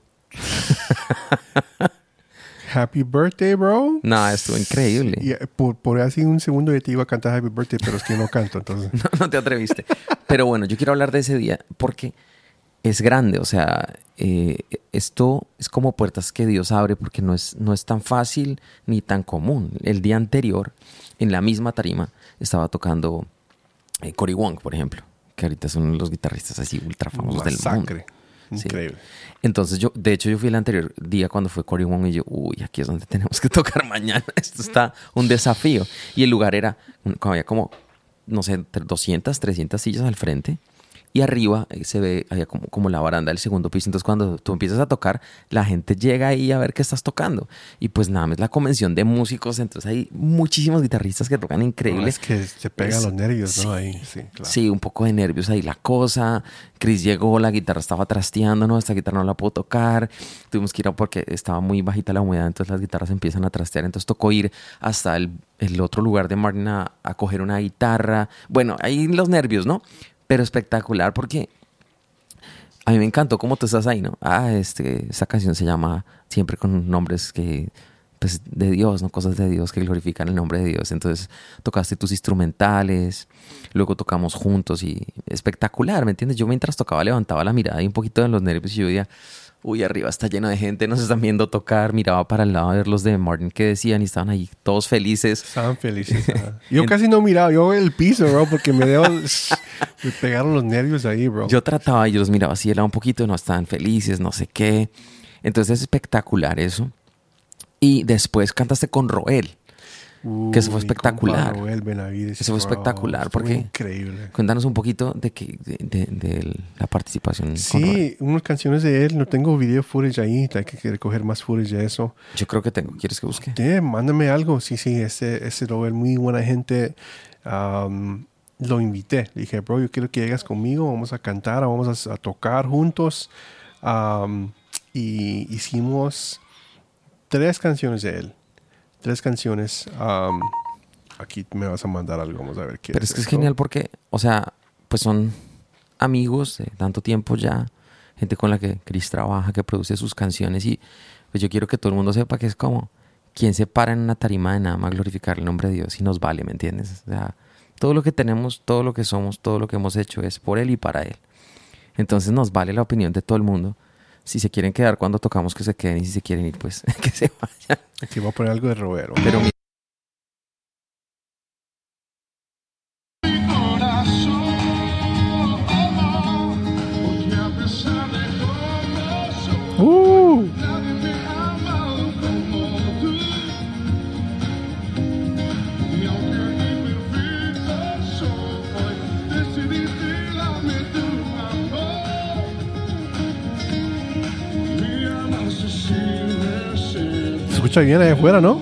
Happy birthday, bro. No, estuvo increíble. Y, eh, por, por así un segundo ya te iba a cantar Happy Birthday, pero es que no canto, entonces. No, no te atreviste. Pero bueno, yo quiero hablar de ese día porque es grande, o sea, eh, esto es como puertas que Dios abre porque no es, no es tan fácil ni tan común. El día anterior, en la misma tarima, estaba tocando eh, Cory Wong, por ejemplo, que ahorita es uno de los guitarristas así ultra famosos del mundo. Masacre. Increíble. Sí. Entonces yo, de hecho yo fui el anterior día cuando fue Cory Wong y yo, uy, aquí es donde tenemos que tocar mañana. Esto está un desafío. Y el lugar era, había como, no sé, doscientas, trescientas sillas al frente. Y arriba se ve, había como, como la baranda del segundo piso. Entonces cuando tú empiezas a tocar, la gente llega ahí a ver qué estás tocando. Y pues nada, es la convención de músicos. Entonces hay muchísimos guitarristas que tocan increíble. No, es que se pegan Es- los nervios, sí, ¿no? Ahí, sí, claro. Sí, un poco de nervios ahí la cosa. Chris llegó, la guitarra estaba trasteando, no, esta guitarra no la puedo tocar. Tuvimos que ir a porque estaba muy bajita la humedad, entonces las guitarras empiezan a trastear. Entonces tocó ir hasta el, el otro lugar de Martin a, a coger una guitarra. Bueno, ahí los nervios, ¿no? Pero espectacular porque a mí me encantó cómo tú estás ahí, ¿no? Ah, este, esta canción se llama siempre con nombres que, pues, de Dios, ¿no? Cosas de Dios que glorifican el nombre de Dios. Entonces tocaste tus instrumentales, luego tocamos juntos y espectacular, ¿me entiendes? Yo mientras tocaba levantaba la mirada y un poquito de los nervios y yo decía, uy, arriba está lleno de gente, nos están viendo tocar. Miraba para el lado a ver los de Martin que decían y estaban ahí todos felices. Estaban felices. ajá. Yo casi no miraba, yo el piso, bro, porque me, dio, me pegaron los nervios ahí, bro. Yo trataba y yo los miraba así de lado un poquito, no estaban felices, no sé qué. Entonces es espectacular eso. Y después cantaste con Roel. Uy, que eso fue mi espectacular. compa Roel Benavides, Eso fue bro, espectacular, estuvo porque- increíble. Cuéntanos un poquito de, que, de, de- de la participación con Roel. Sí, unas canciones de él, no tengo video footage ahí, hay que recoger más footage de eso. Yo creo que tengo. ¿Quieres que busque? Yeah, mándame algo. Sí, sí, ese, ese Roel, muy buena gente. Um, lo invité. Le dije, bro, yo quiero que llegas conmigo. Vamos a cantar, vamos a, a tocar juntos. Um, y hicimos tres canciones de él. Tres canciones. Um, aquí me vas a mandar algo. Vamos a ver qué Pero es que es esto. genial porque, o sea, pues son amigos de tanto tiempo ya, gente con la que Chris trabaja, que produce sus canciones y pues yo quiero que todo el mundo sepa que es como quien se para en una tarima de nada más glorificar el nombre de Dios y nos vale, ¿me entiendes? O sea, todo lo que tenemos, todo lo que somos, todo lo que hemos hecho es por Él y para Él. Entonces nos vale la opinión de todo el mundo. Si se quieren quedar cuando tocamos, que se queden y si se quieren ir, pues que se vayan. Aquí voy a poner algo de Roel. Pero mi- ¡Uh! Se escucha bien allá afuera, ¿no?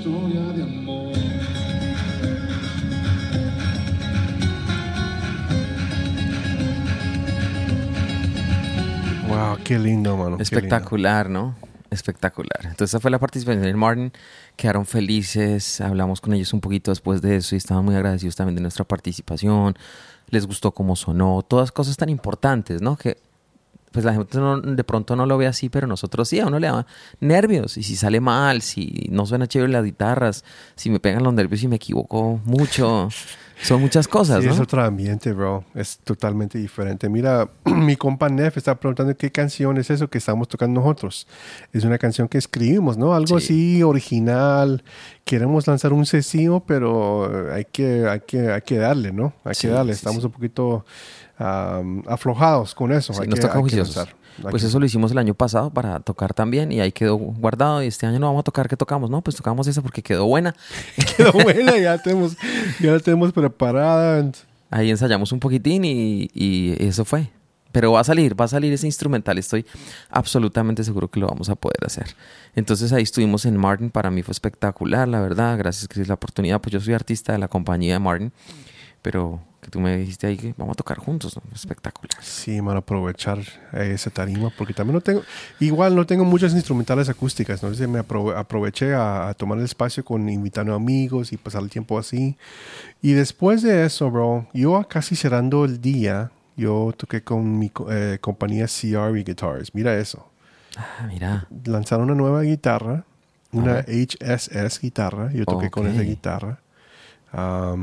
Wow, qué lindo, mano. qué lindo. Espectacular, ¿no? Espectacular. Entonces esa fue la participación de Martin. Quedaron felices, hablamos con ellos un poquito después de eso y estaban muy agradecidos también de nuestra participación. Les gustó cómo sonó, todas cosas tan importantes, ¿no? Que pues la gente no- de pronto no lo ve así, pero nosotros sí, a uno le da nervios. Y si sale mal, si no suena chévere las guitarras, si me pegan los nervios y me equivoco mucho, son muchas cosas, Sí, ¿no? es otro ambiente, bro. Es totalmente diferente. Mira, mi compa Neff está preguntando qué canción es eso que estamos tocando nosotros. Es una canción que escribimos, ¿no? Algo Sí. así original. Queremos lanzar un sencillo, pero hay que, hay que, hay que darle, ¿no? Hay Sí, que darle. sí, Estamos sí. un poquito um, aflojados con eso. Sí, hay nos que, toca hay que juiciosos. lanzar. Hay Pues que- eso lo hicimos el año pasado para tocar también y ahí quedó guardado. Y este año no vamos a tocar. ¿Qué tocamos? No, pues tocamos esa porque quedó buena. Quedó buena, ya tenemos, ya la tenemos preparada. Ahí ensayamos un poquitín y, y eso fue. Pero va a salir, va a salir ese instrumental. Estoy absolutamente seguro que lo vamos a poder hacer. Entonces ahí estuvimos en Martin. Para mí fue espectacular, la verdad. Gracias, Chris, la oportunidad. Pues yo soy artista de la compañía de Martin. Pero que tú me dijiste ahí que vamos a tocar juntos, ¿no? Espectacular. Sí, mano, aprovechar eh, esa tarima, porque también no tengo, igual no tengo muchas instrumentales acústicas, ¿no? Entonces me aprove- aproveché a, a tomar el espacio con invitando amigos y pasar el tiempo así. Y después de eso, bro, yo casi cerrando el día, yo toqué con mi co- eh, compañía C R V Guitars. Mira eso. Ah, mira. Lanzaron una nueva guitarra, una Ajá. H S S guitarra. Yo toqué con Ok. esa guitarra. Um,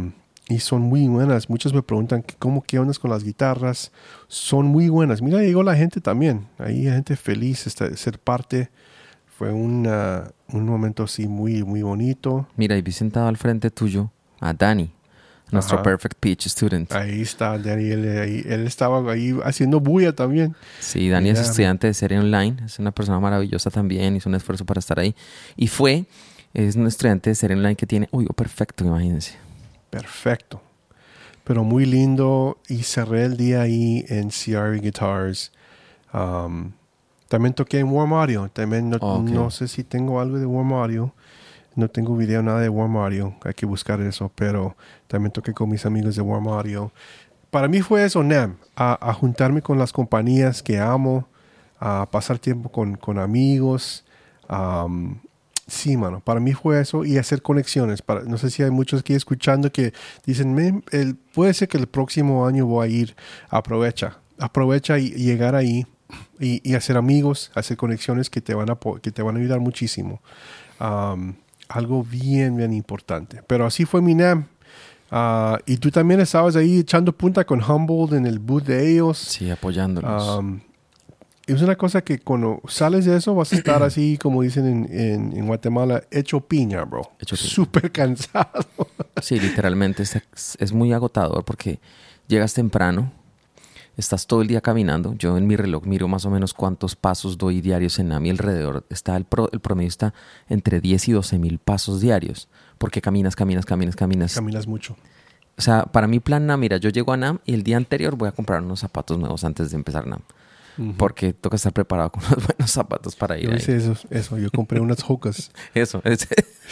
y son muy buenas. Muchos me preguntan que cómo, qué ondas con las guitarras. Son muy buenas. Mira, llegó la gente también. Ahí hay gente feliz de ser parte. Fue una, un momento así muy, muy bonito. Mira, ahí vi sentado al frente tuyo a Danny, nuestro Ajá. Perfect Pitch student. Ahí está Daniel. Ahí, él estaba ahí haciendo bulla también. Sí, Dani es Mira. estudiante de serie online, es una persona maravillosa también, hizo un esfuerzo para estar ahí. Y fue, es un estudiante de serie online que tiene, uy, oh, perfecto, imagínense. Perfecto. Pero muy lindo. Y cerré el día ahí en C R E Guitars. Um, también toqué en Warm Audio. También no, Ok. no sé si tengo algo de Warm Audio. No tengo video nada de Warm Audio. Hay que buscar eso. Pero también toqué con mis amigos de Warm Audio. Para mí fue eso, NAMM. A, a juntarme con las compañías que amo. A pasar tiempo con, con amigos. Um, Sí, mano, para mí fue eso y hacer conexiones. Para, no sé si hay muchos aquí escuchando que dicen, "Men, el, puede ser que el próximo año voy a ir, aprovecha, aprovecha y, y llegar ahí y, y hacer amigos, hacer conexiones que te van a, que te van a ayudar muchísimo. Um, algo bien, bien importante. Pero así fue mi NAMM. Uh, y tú también estabas ahí echando punta con Humboldt en el booth de ellos. Sí, apoyándolos. Um, es una cosa que cuando sales de eso vas a estar así, como dicen en, en, en Guatemala, hecho piña, bro. Hecho piña. Súper cansado. Sí, literalmente es, es muy agotador porque llegas temprano, estás todo el día caminando. Yo en mi reloj miro más o menos cuántos pasos doy diarios en NAMM y alrededor. Está el, pro, el promedio está entre diez y doce mil pasos diarios porque caminas, caminas, caminas, caminas. Caminas mucho. O sea, para mi plan NAMM, mira, yo llego a NAMM y el día anterior voy a comprar unos zapatos nuevos antes de empezar NAMM. Uh-huh. Porque toca estar preparado con unos buenos zapatos para ir yo ahí. hice eso, eso, yo compré unas hocas. Eso, es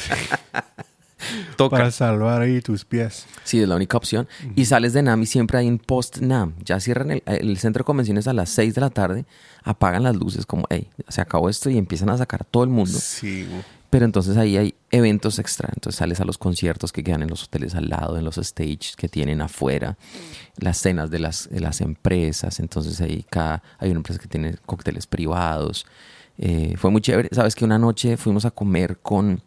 toca. Para salvar ahí tus pies. Sí, es la única opción. Uh-huh. Y sales de NAMM y siempre hay un post-NAMM. Ya cierran el, el centro de convenciones a las seis de la tarde, apagan las luces como, hey, se acabó esto y empiezan a sacar todo el mundo. Sí. Pero entonces ahí hay eventos extra. Entonces sales a los conciertos que quedan en los hoteles al lado, en los stages que tienen afuera, las cenas de las, de las empresas. Entonces ahí cada, hay una empresa que tiene cócteles privados. Eh, fue muy chévere. Sabes que una noche fuimos a comer con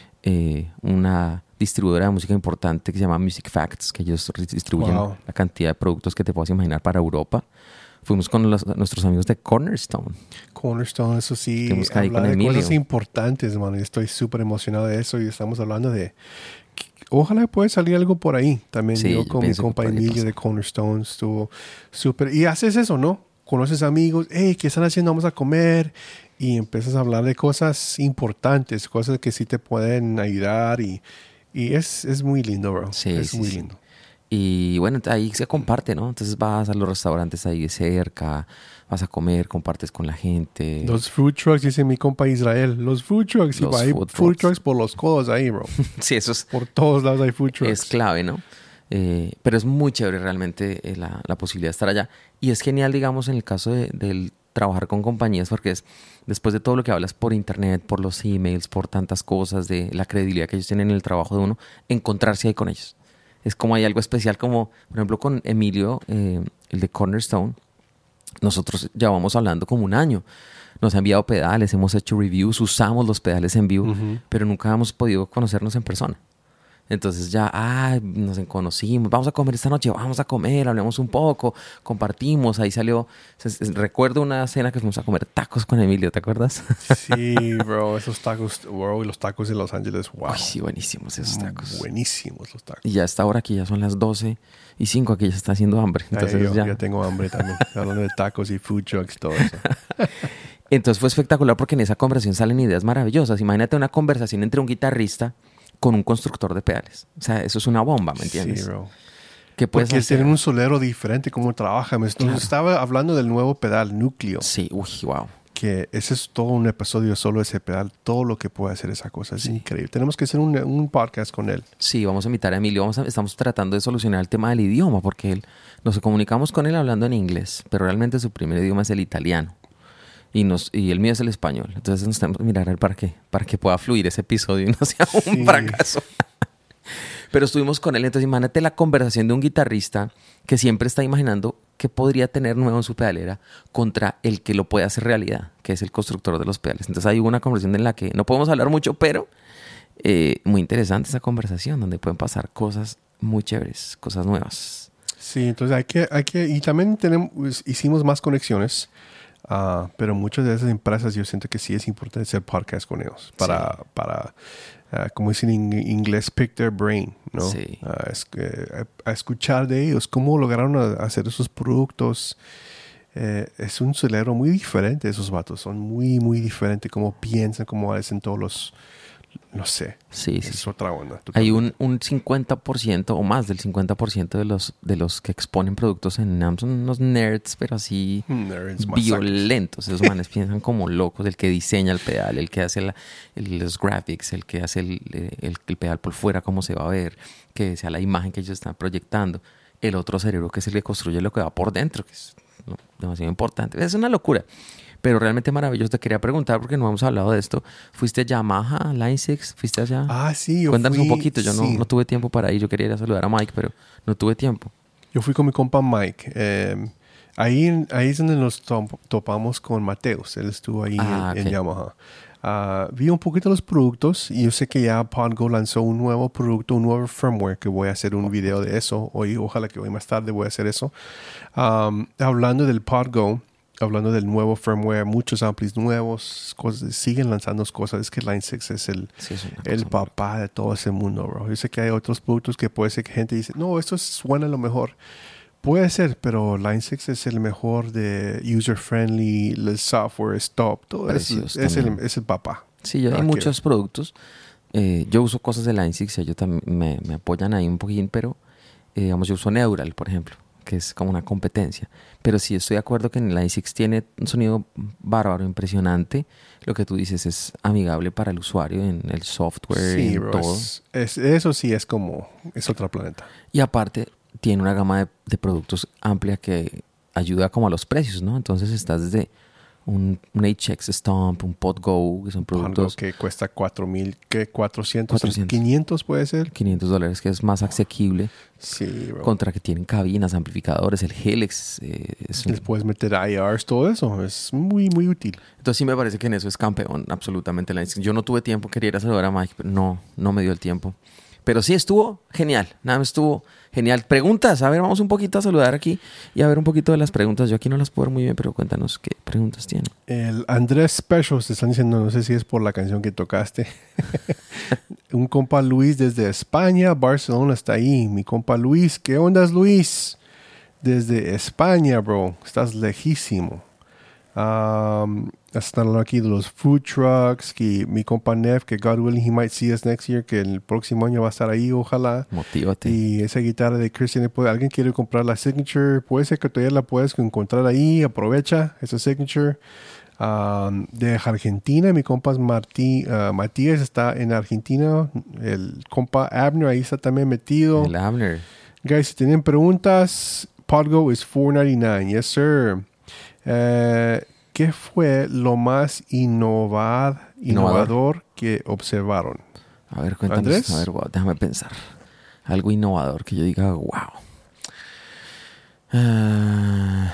eh, una distribuidora de música importante que se llama Music Facts, que ellos distribuyen wow. la cantidad de productos que te puedas imaginar para Europa. Fuimos con los, nuestros amigos de Cornerstone. Cornerstone, eso sí. Que ahí con de Emilio. Cosas importantes, man. Estoy súper emocionado de eso y estamos hablando de... Ojalá pueda salir algo por ahí. También sí, yo con mi compa Emilio de Cornerstone estuvo súper... Y haces eso, ¿no? Conoces amigos. Hey, ¿qué están haciendo? Vamos a comer. Y empiezas a hablar de cosas importantes, cosas que sí te pueden ayudar. Y, y es, es muy lindo, bro. Sí, es sí, muy sí. lindo. Y bueno, ahí se comparte, ¿no? Entonces vas a los restaurantes ahí de cerca, vas a comer, compartes con la gente. Los food trucks, dice mi compa Israel. Los food trucks. Los hay food, food trucks. trucks por los codos ahí, bro. Sí, eso es... Por todos lados hay food trucks. Es clave, ¿no? Eh, pero es muy chévere realmente eh, la, la posibilidad de estar allá. Y es genial, digamos, en el caso de, del trabajar con compañías, porque es después de todo lo que hablas por internet, por los emails, por tantas cosas, de la credibilidad que ellos tienen en el trabajo de uno, encontrarse ahí con ellos. Es como hay algo especial, como por ejemplo con Emilio, eh, el de Cornerstone, nosotros llevamos hablando como un año. Nos ha enviado pedales, hemos hecho reviews, usamos los pedales en vivo, uh-huh. pero nunca hemos podido conocernos en persona. Entonces ya, ah, nos conocimos, vamos a comer esta noche, vamos a comer, hablamos un poco, compartimos, ahí salió, recuerdo una cena que fuimos a comer tacos con Emilio, ¿te acuerdas? Sí, bro, esos tacos, bro, y los tacos de Los Ángeles, wow. Uy, sí, buenísimos esos tacos. Buenísimos los tacos. Y ya hasta ahora aquí ya son las doce y cinco, aquí ya está haciendo hambre. Entonces Ay, yo, ya... yo tengo hambre también, hablando de tacos y food trucks, todo eso. Entonces fue espectacular porque en esa conversación salen ideas maravillosas. Imagínate una conversación entre un guitarrista con un constructor de pedales. O sea, eso es una bomba, ¿me entiendes? Sí, bro. ¿Qué puedes Porque hacer? tienen un solero diferente, cómo trabaja. Me Claro. estaba hablando del nuevo pedal, Núcleo. Sí, uy, wow. Que ese es todo un episodio solo ese pedal, todo lo que puede hacer esa cosa. Es Sí. increíble. Tenemos que hacer un, un podcast con él. Sí, vamos a invitar a Emilio. Vamos a- estamos tratando de solucionar el tema del idioma porque él, nos comunicamos con él hablando en inglés, pero realmente su primer idioma es el italiano. Y, nos, y el mío es el español. Entonces nos tenemos que mirar a ver para que, para que pueda fluir ese episodio y no sea un Sí. fracaso. Pero estuvimos con él. Entonces imagínate la conversación de un guitarrista que siempre está imaginando qué podría tener nuevo en su pedalera contra el que lo puede hacer realidad, que es el constructor de los pedales. Entonces ahí hubo una conversación en la que no podemos hablar mucho, pero eh, muy interesante esa conversación donde pueden pasar cosas muy chéveres, cosas nuevas. Sí, entonces hay que, hay que, y también tenemos, hicimos más conexiones, uh, pero muchas de esas empresas yo siento que sí es importante hacer podcast con ellos para, sí. para uh, como dicen en inglés, pick their brain, ¿no? Sí. Uh, es, uh, a escuchar de ellos, cómo lograron a, a hacer esos productos. Eh, es un cerebro muy diferente, esos vatos, son muy, muy diferentes, cómo piensan, cómo hacen todos los... No sé. Sí, es sí. otra onda. Totalmente. Hay un, un cincuenta por ciento o más del cincuenta por ciento de los, de los que exponen productos en NAMM son unos nerds, pero así nerds, violentos. Esos manes piensan como locos. El que diseña el pedal, el que hace la, el, los graphics, el que hace el, el, el pedal por fuera, cómo se va a ver, que sea la imagen que ellos están proyectando. El otro cerebro que es el que construye lo que va por dentro, que es demasiado importante. Es una locura. Pero realmente maravilloso. Te quería preguntar, porque no hemos hablado de esto. ¿Fuiste a Yamaha, Line six? ¿Fuiste allá? Ah, sí. Yo Cuéntanos fui, un poquito. Yo sí. no, no tuve tiempo para ir. Yo quería ir a saludar a Mike, pero no tuve tiempo. Yo fui con mi compa Mike. Eh, ahí, ahí es donde nos top, topamos con Mateus. Él estuvo ahí ah, en, okay. en Yamaha. Uh, vi un poquito los productos y yo sé que ya Podgo lanzó un nuevo producto, un nuevo firmware, que voy a hacer un video de eso. Hoy, ojalá que hoy más tarde voy a hacer eso. Um, hablando del Podgo, hablando del nuevo firmware, muchos amplis nuevos, cosas, siguen lanzando cosas. Es que Line six es el, sí, es el papá de todo ese mundo, bro. Yo sé que hay otros productos que puede ser que gente dice, no, esto suena lo mejor. Puede ser, pero Line six es el mejor de user-friendly, el software es top, todo eso es, es, el, es el papá. Sí, yo, hay muchos que... productos. Eh, yo uso cosas de Line six, ellos también me, me apoyan ahí un poquín, pero eh, digamos, yo uso Neural, por ejemplo, que es como una competencia. Pero sí estoy de acuerdo que en Line six tiene un sonido bárbaro, impresionante. Lo que tú dices es amigable para el usuario en el software, sí, en bro, todo. Es, es, eso sí es como, es otro planeta. Y aparte, tiene una gama de, de productos amplia que ayuda como a los precios, ¿no? Entonces estás desde un, un H X Stomp, un PodGo, que son productos... que cuesta cuatro mil, ¿qué? cuatrocientos, cuatrocientos. quinientos puede ser. quinientos dólares, que es más asequible. Sí, bro. Contra que tienen cabinas, amplificadores, el Helix. Eh, es un... Les puedes meter I Rs, todo eso. Es muy, muy útil. Entonces sí me parece que en eso es campeón, absolutamente. Yo no tuve tiempo, quería ir a saludar a Mike, pero no, no me dio el tiempo. Pero sí estuvo genial, nada más estuvo genial. Preguntas, a ver, vamos un poquito a saludar aquí y a ver un poquito de las preguntas. Yo aquí no las puedo ver muy bien, pero cuéntanos qué preguntas tienen. El Andrés Specials te están diciendo, no sé si es por la canción que tocaste. Un compa Luis desde España, Barcelona está ahí. Mi compa Luis, ¿qué ondas, Luis? Desde España, bro, estás lejísimo. Um, están hablando aquí de los food trucks, que mi compa Nev, que God willing he might see us next year, que el próximo año va a estar ahí, ojalá. Motívate. Y esa guitarra de Christian, ¿puede, alguien quiere comprar la Signature? Puede ser que todavía la puedes encontrar ahí, aprovecha esa Signature. Um, de Argentina, mi compa Martí, uh, Matías está en Argentina, el compa Abner ahí está también metido. El Abner. Guys, si tienen preguntas, Podgo is four ninety-nine, yes sir. Uh, ¿Qué fue lo más innovad, innovador, innovador que observaron? A ver, cuéntanos. ¿Andrés? A ver, wow, déjame pensar. Algo innovador que yo diga, wow. Uh,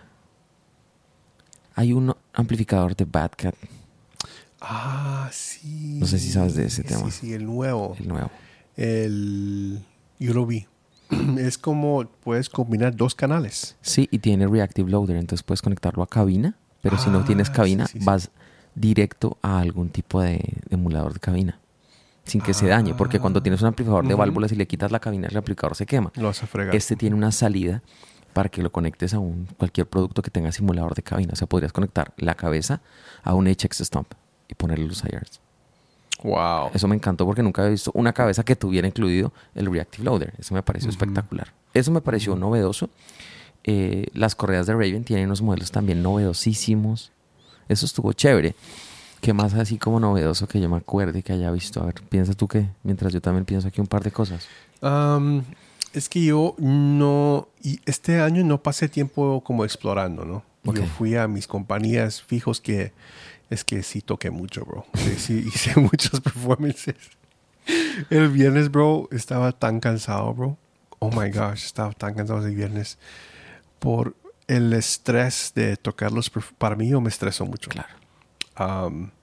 hay un amplificador de Bad Cat. Ah, sí. No sé si sabes de ese sí, tema. Sí, sí, el nuevo. El nuevo. El... Yo lo vi. Es como puedes combinar dos canales. Sí, y tiene Reactive Loader, entonces puedes conectarlo a cabina, pero ah, si no tienes cabina, sí, sí, vas sí. directo a algún tipo de, de emulador de cabina, sin que ah, se dañe, porque cuando tienes un amplificador uh-huh. de válvulas y le quitas la cabina, el amplificador se quema. Lo vas a fregar. Este tiene una salida para que lo conectes a un, cualquier producto que tenga simulador de cabina. O sea, podrías conectar la cabeza a un H X Stomp y ponerle los I Rs. Wow. Eso me encantó porque nunca había visto una cabeza que tuviera incluido el Reactive Loader. Eso me pareció uh-huh. espectacular. Eso me pareció uh-huh. novedoso. Eh, las correas de Raven tienen unos modelos también novedosísimos. Eso estuvo chévere. ¿Qué más así como novedoso que yo me acuerde que haya visto? A ver, piensa tú que mientras yo también pienso aquí un par de cosas. Um, es que yo no... Y este año no pasé tiempo como explorando, ¿no? Okay. Yo fui a mis compañías fijos que... Es que sí toqué mucho, bro. Sí, sí, hice muchos performances. El viernes, bro, estaba tan cansado, bro. Oh my gosh, estaba tan cansado el viernes. Por el estrés de tocarlos. Para mí, yo me estreso mucho. Claro. Um,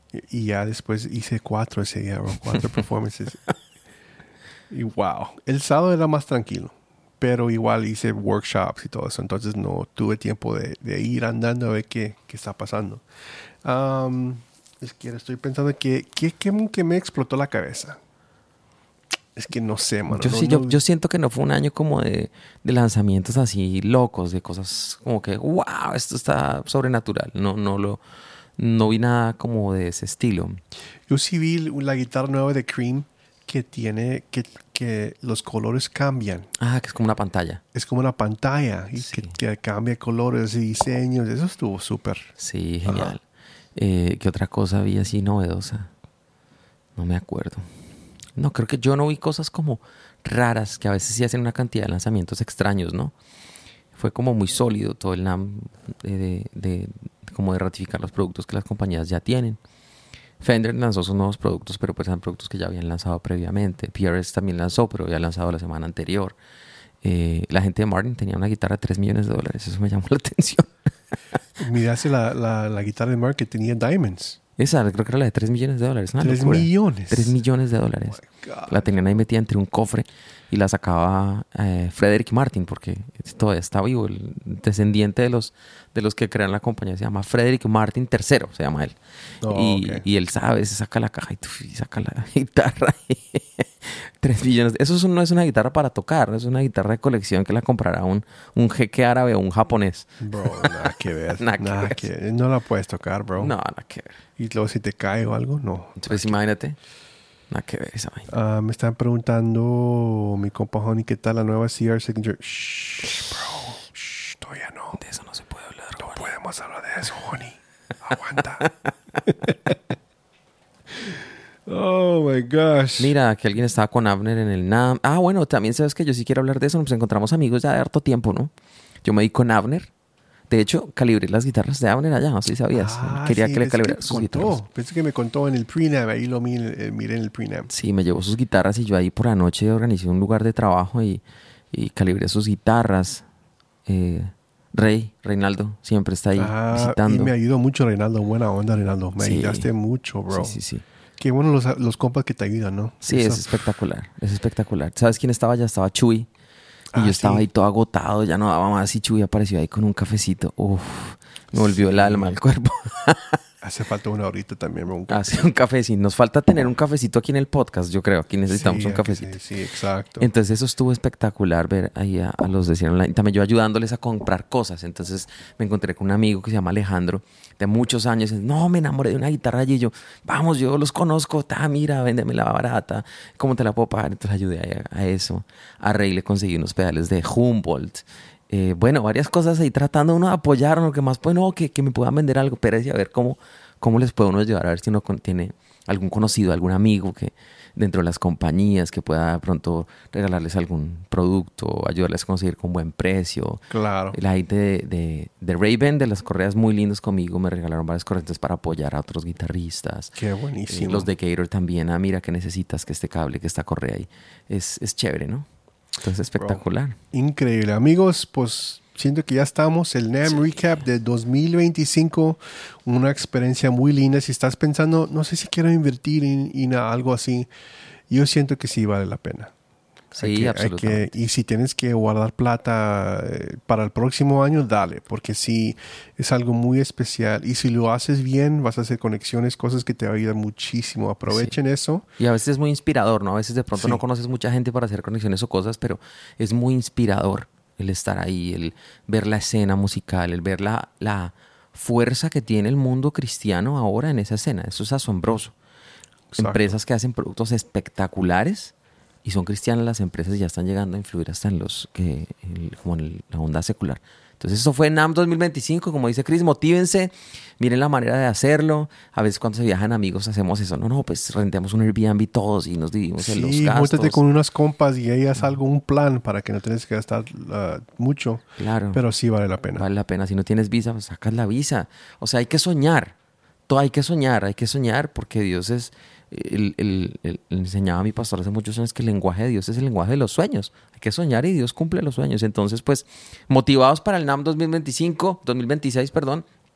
Y, y ya después hice cuatro ese día, bro. Cuatro performances. Y wow. El sábado era más tranquilo. Pero igual hice workshops y todo eso. Entonces no tuve tiempo de, de ir andando a ver qué, qué está pasando. Um, es que estoy pensando que, que, que, que me explotó la cabeza. Es que no sé, mano. Yo no, sí, no, yo, yo siento que no fue un año como de, de lanzamientos así locos, de cosas como que, wow, esto está sobrenatural. No, no lo, no vi nada como de ese estilo. Yo sí vi la guitarra nueva de Cream que tiene, que, que los colores cambian. Ah, que es como una pantalla. Es como una pantalla y Sí. que, que cambia colores y diseños. Eso estuvo súper. Sí, genial. Eh, ¿Qué otra cosa vi así novedosa? No me acuerdo. No, creo que yo no vi cosas como raras, que a veces sí hacen una cantidad de lanzamientos extraños, ¿no? Fue como muy sólido todo el NAMM de, de, de- como de ratificar los productos que las compañías ya tienen. Fender lanzó sus nuevos productos, pero pues eran productos que ya habían lanzado previamente. P R S también lanzó, pero había lanzado la semana anterior. Eh, la gente de Martin tenía una guitarra de tres millones de dólares. Eso me llamó la atención. Miraste la, la, la guitarra de Mark que tenía diamonds. Esa, creo que era la de tres millones de dólares. Una Tres locura. millones. tres millones de dólares. God. La tenían ahí metida entre un cofre y la sacaba eh, Frederick Martin, porque todavía está vivo. El descendiente de los, de los que crean la compañía se llama Frederick Martin tercero, se llama él. Oh, y, ok. y él sabe, se saca la caja y, tuf, y saca la guitarra. tres millones. Eso es un- no es una guitarra para tocar, es una guitarra de colección que la comprará un, un jeque árabe o un japonés. Bro, nada que ver. Nada que nada ver. que No la puedes tocar, bro. No, nada que ver. Y luego si te cae o algo, no. Entonces imagínate, nada que ver esa vaina. Ah, me están preguntando mi compa Honey, ¿qué tal la nueva C R Signature? Shh, bro. Shh, todavía no. De eso no se puede hablar. No Juan. podemos hablar de eso, Honey. Aguanta. Oh, my gosh. Mira, que alguien estaba con Abner en el NAMM. Ah, bueno, también sabes que yo sí quiero hablar de eso. Nos encontramos amigos ya de harto tiempo, ¿no? Yo me di con Abner. De hecho, calibré las guitarras de Abner allá, no sé si sabías. Ah, Quería sí, que le pensé calibrara me sus contó. guitarras. Pensé que me contó en el pre-nam. Ahí lo miré, eh, miré en el pre-nam. Sí, me llevó sus guitarras y yo ahí por la noche organicé un lugar de trabajo y, y calibré sus guitarras. Eh, Rey, Reinaldo, siempre está ahí Ah, visitando. y me ayudó mucho, Reinaldo. Buena onda, Reinaldo. Me Sí. ayudaste mucho, bro. Sí, sí, sí. Qué bueno los, los compas que te ayudan, ¿no? Sí, Eso. es espectacular, es espectacular. ¿Sabes quién estaba allá? Estaba Chuy. Y Ah, yo estaba sí. ahí todo agotado, ya no daba más y Chuy apareció ahí con un cafecito. Uf, me volvió el alma al cuerpo. Hace falta una horita también, bro. Un Hace un cafecito. Nos falta tener un cafecito aquí en el podcast, yo creo. Aquí necesitamos Sí, un aquí cafecito. Sí, sí, exacto. Entonces eso estuvo espectacular ver ahí a, a los de Cien Online. También yo ayudándoles a comprar cosas. Entonces me encontré con un amigo que se llama Alejandro, de muchos años. No, me enamoré de una guitarra allí. Y yo, vamos, yo los conozco. Ta, mira, véndemela barata. ¿Cómo te la puedo pagar? Entonces ayudé a, a eso. A Rey le conseguí unos pedales de Humboldt. Eh, bueno, varias cosas ahí tratando uno de apoyar. Lo que más, pues no, que, que me puedan vender algo. Pero a ver cómo, cómo les puede uno ayudar. A ver si uno con- tiene algún conocido, algún amigo que dentro de las compañías que pueda de pronto regalarles algún producto, ayudarles a conseguir con buen precio. Claro. La gente de, de, de Raven, de las correas muy lindos conmigo, me regalaron varias corrientes para apoyar a otros guitarristas. Qué Eh, buenísimo. los de Gator también, ah, mira que necesitas que este cable, que esta correa ahí. Es, es chévere, ¿no? Entonces espectacular. Increíble. Amigos, pues siento que ya estamos. El NAMM Recap de dos mil veinticinco. Una experiencia muy linda. Si estás pensando, no sé si quiero invertir en, en algo así, yo siento que sí vale la pena. Sí, Hay que- hay absolutamente. que- y si tienes que guardar plata eh, para el próximo año, dale, porque sí es algo muy especial. Y si lo haces bien, vas a hacer conexiones, cosas que te van a ayudar muchísimo. Aprovechen eso. Y a veces es muy inspirador, ¿no? A veces de pronto Sí. no conoces mucha gente para hacer conexiones o cosas, pero es muy inspirador el estar ahí, el ver la escena musical, el ver la, la fuerza que tiene el mundo cristiano ahora en esa escena. Eso es asombroso. Exacto. Empresas que hacen productos espectaculares y son cristianas las empresas y ya están llegando a influir hasta en los que el- como en el- la onda secular. Entonces eso fue NAMM dos mil veinticinco, como dice Chris, motívense, miren la manera de hacerlo. A veces cuando se viajan amigos hacemos eso, no, no, pues rentemos un Airbnb todos y nos dividimos en los Sí, gastos. júntate con unas compas y ahí haz algo, un plan para que no tengas que gastar uh, mucho. Claro, Pero sí vale la pena. vale la pena. Si no tienes visa, pues sacas la visa. O sea, hay que soñar. Todo hay que soñar, hay que soñar porque Dios es... El, el, el- le enseñaba a mi pastor hace muchos años que el lenguaje de Dios es el lenguaje de los sueños. Hay que soñar y Dios cumple los sueños. Entonces, pues, motivados para el NAMM dos mil veinticinco, dos mil veintiséis, perdón.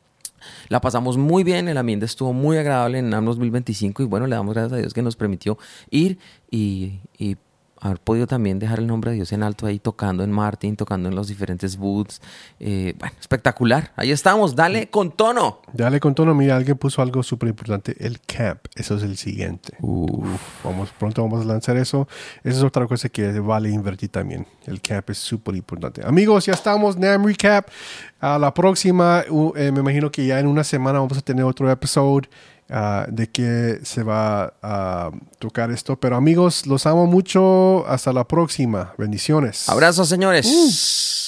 La pasamos muy bien, el ambiente estuvo muy agradable en NAMM dos mil veinticinco y bueno, le damos gracias a Dios que nos permitió ir y, y haber podido también dejar el nombre de Dios en alto ahí tocando en Martin, tocando en los diferentes booths. Eh, bueno, espectacular. Ahí estamos, dale con tono. Dale con tono. Mira, alguien puso algo súper importante, el camp. Eso es el siguiente. Uf. Uf, vamos, pronto vamos a lanzar eso. Esa es otra cosa que vale invertir también. El camp es súper importante. Amigos, ya estamos. NAMM Recap. A la próxima, uh, eh, me imagino que ya en una semana vamos a tener otro episodio. Uh, de que se va a tocar esto. Pero amigos, los amo mucho. Hasta la próxima. Bendiciones. Abrazos, señores. Uh.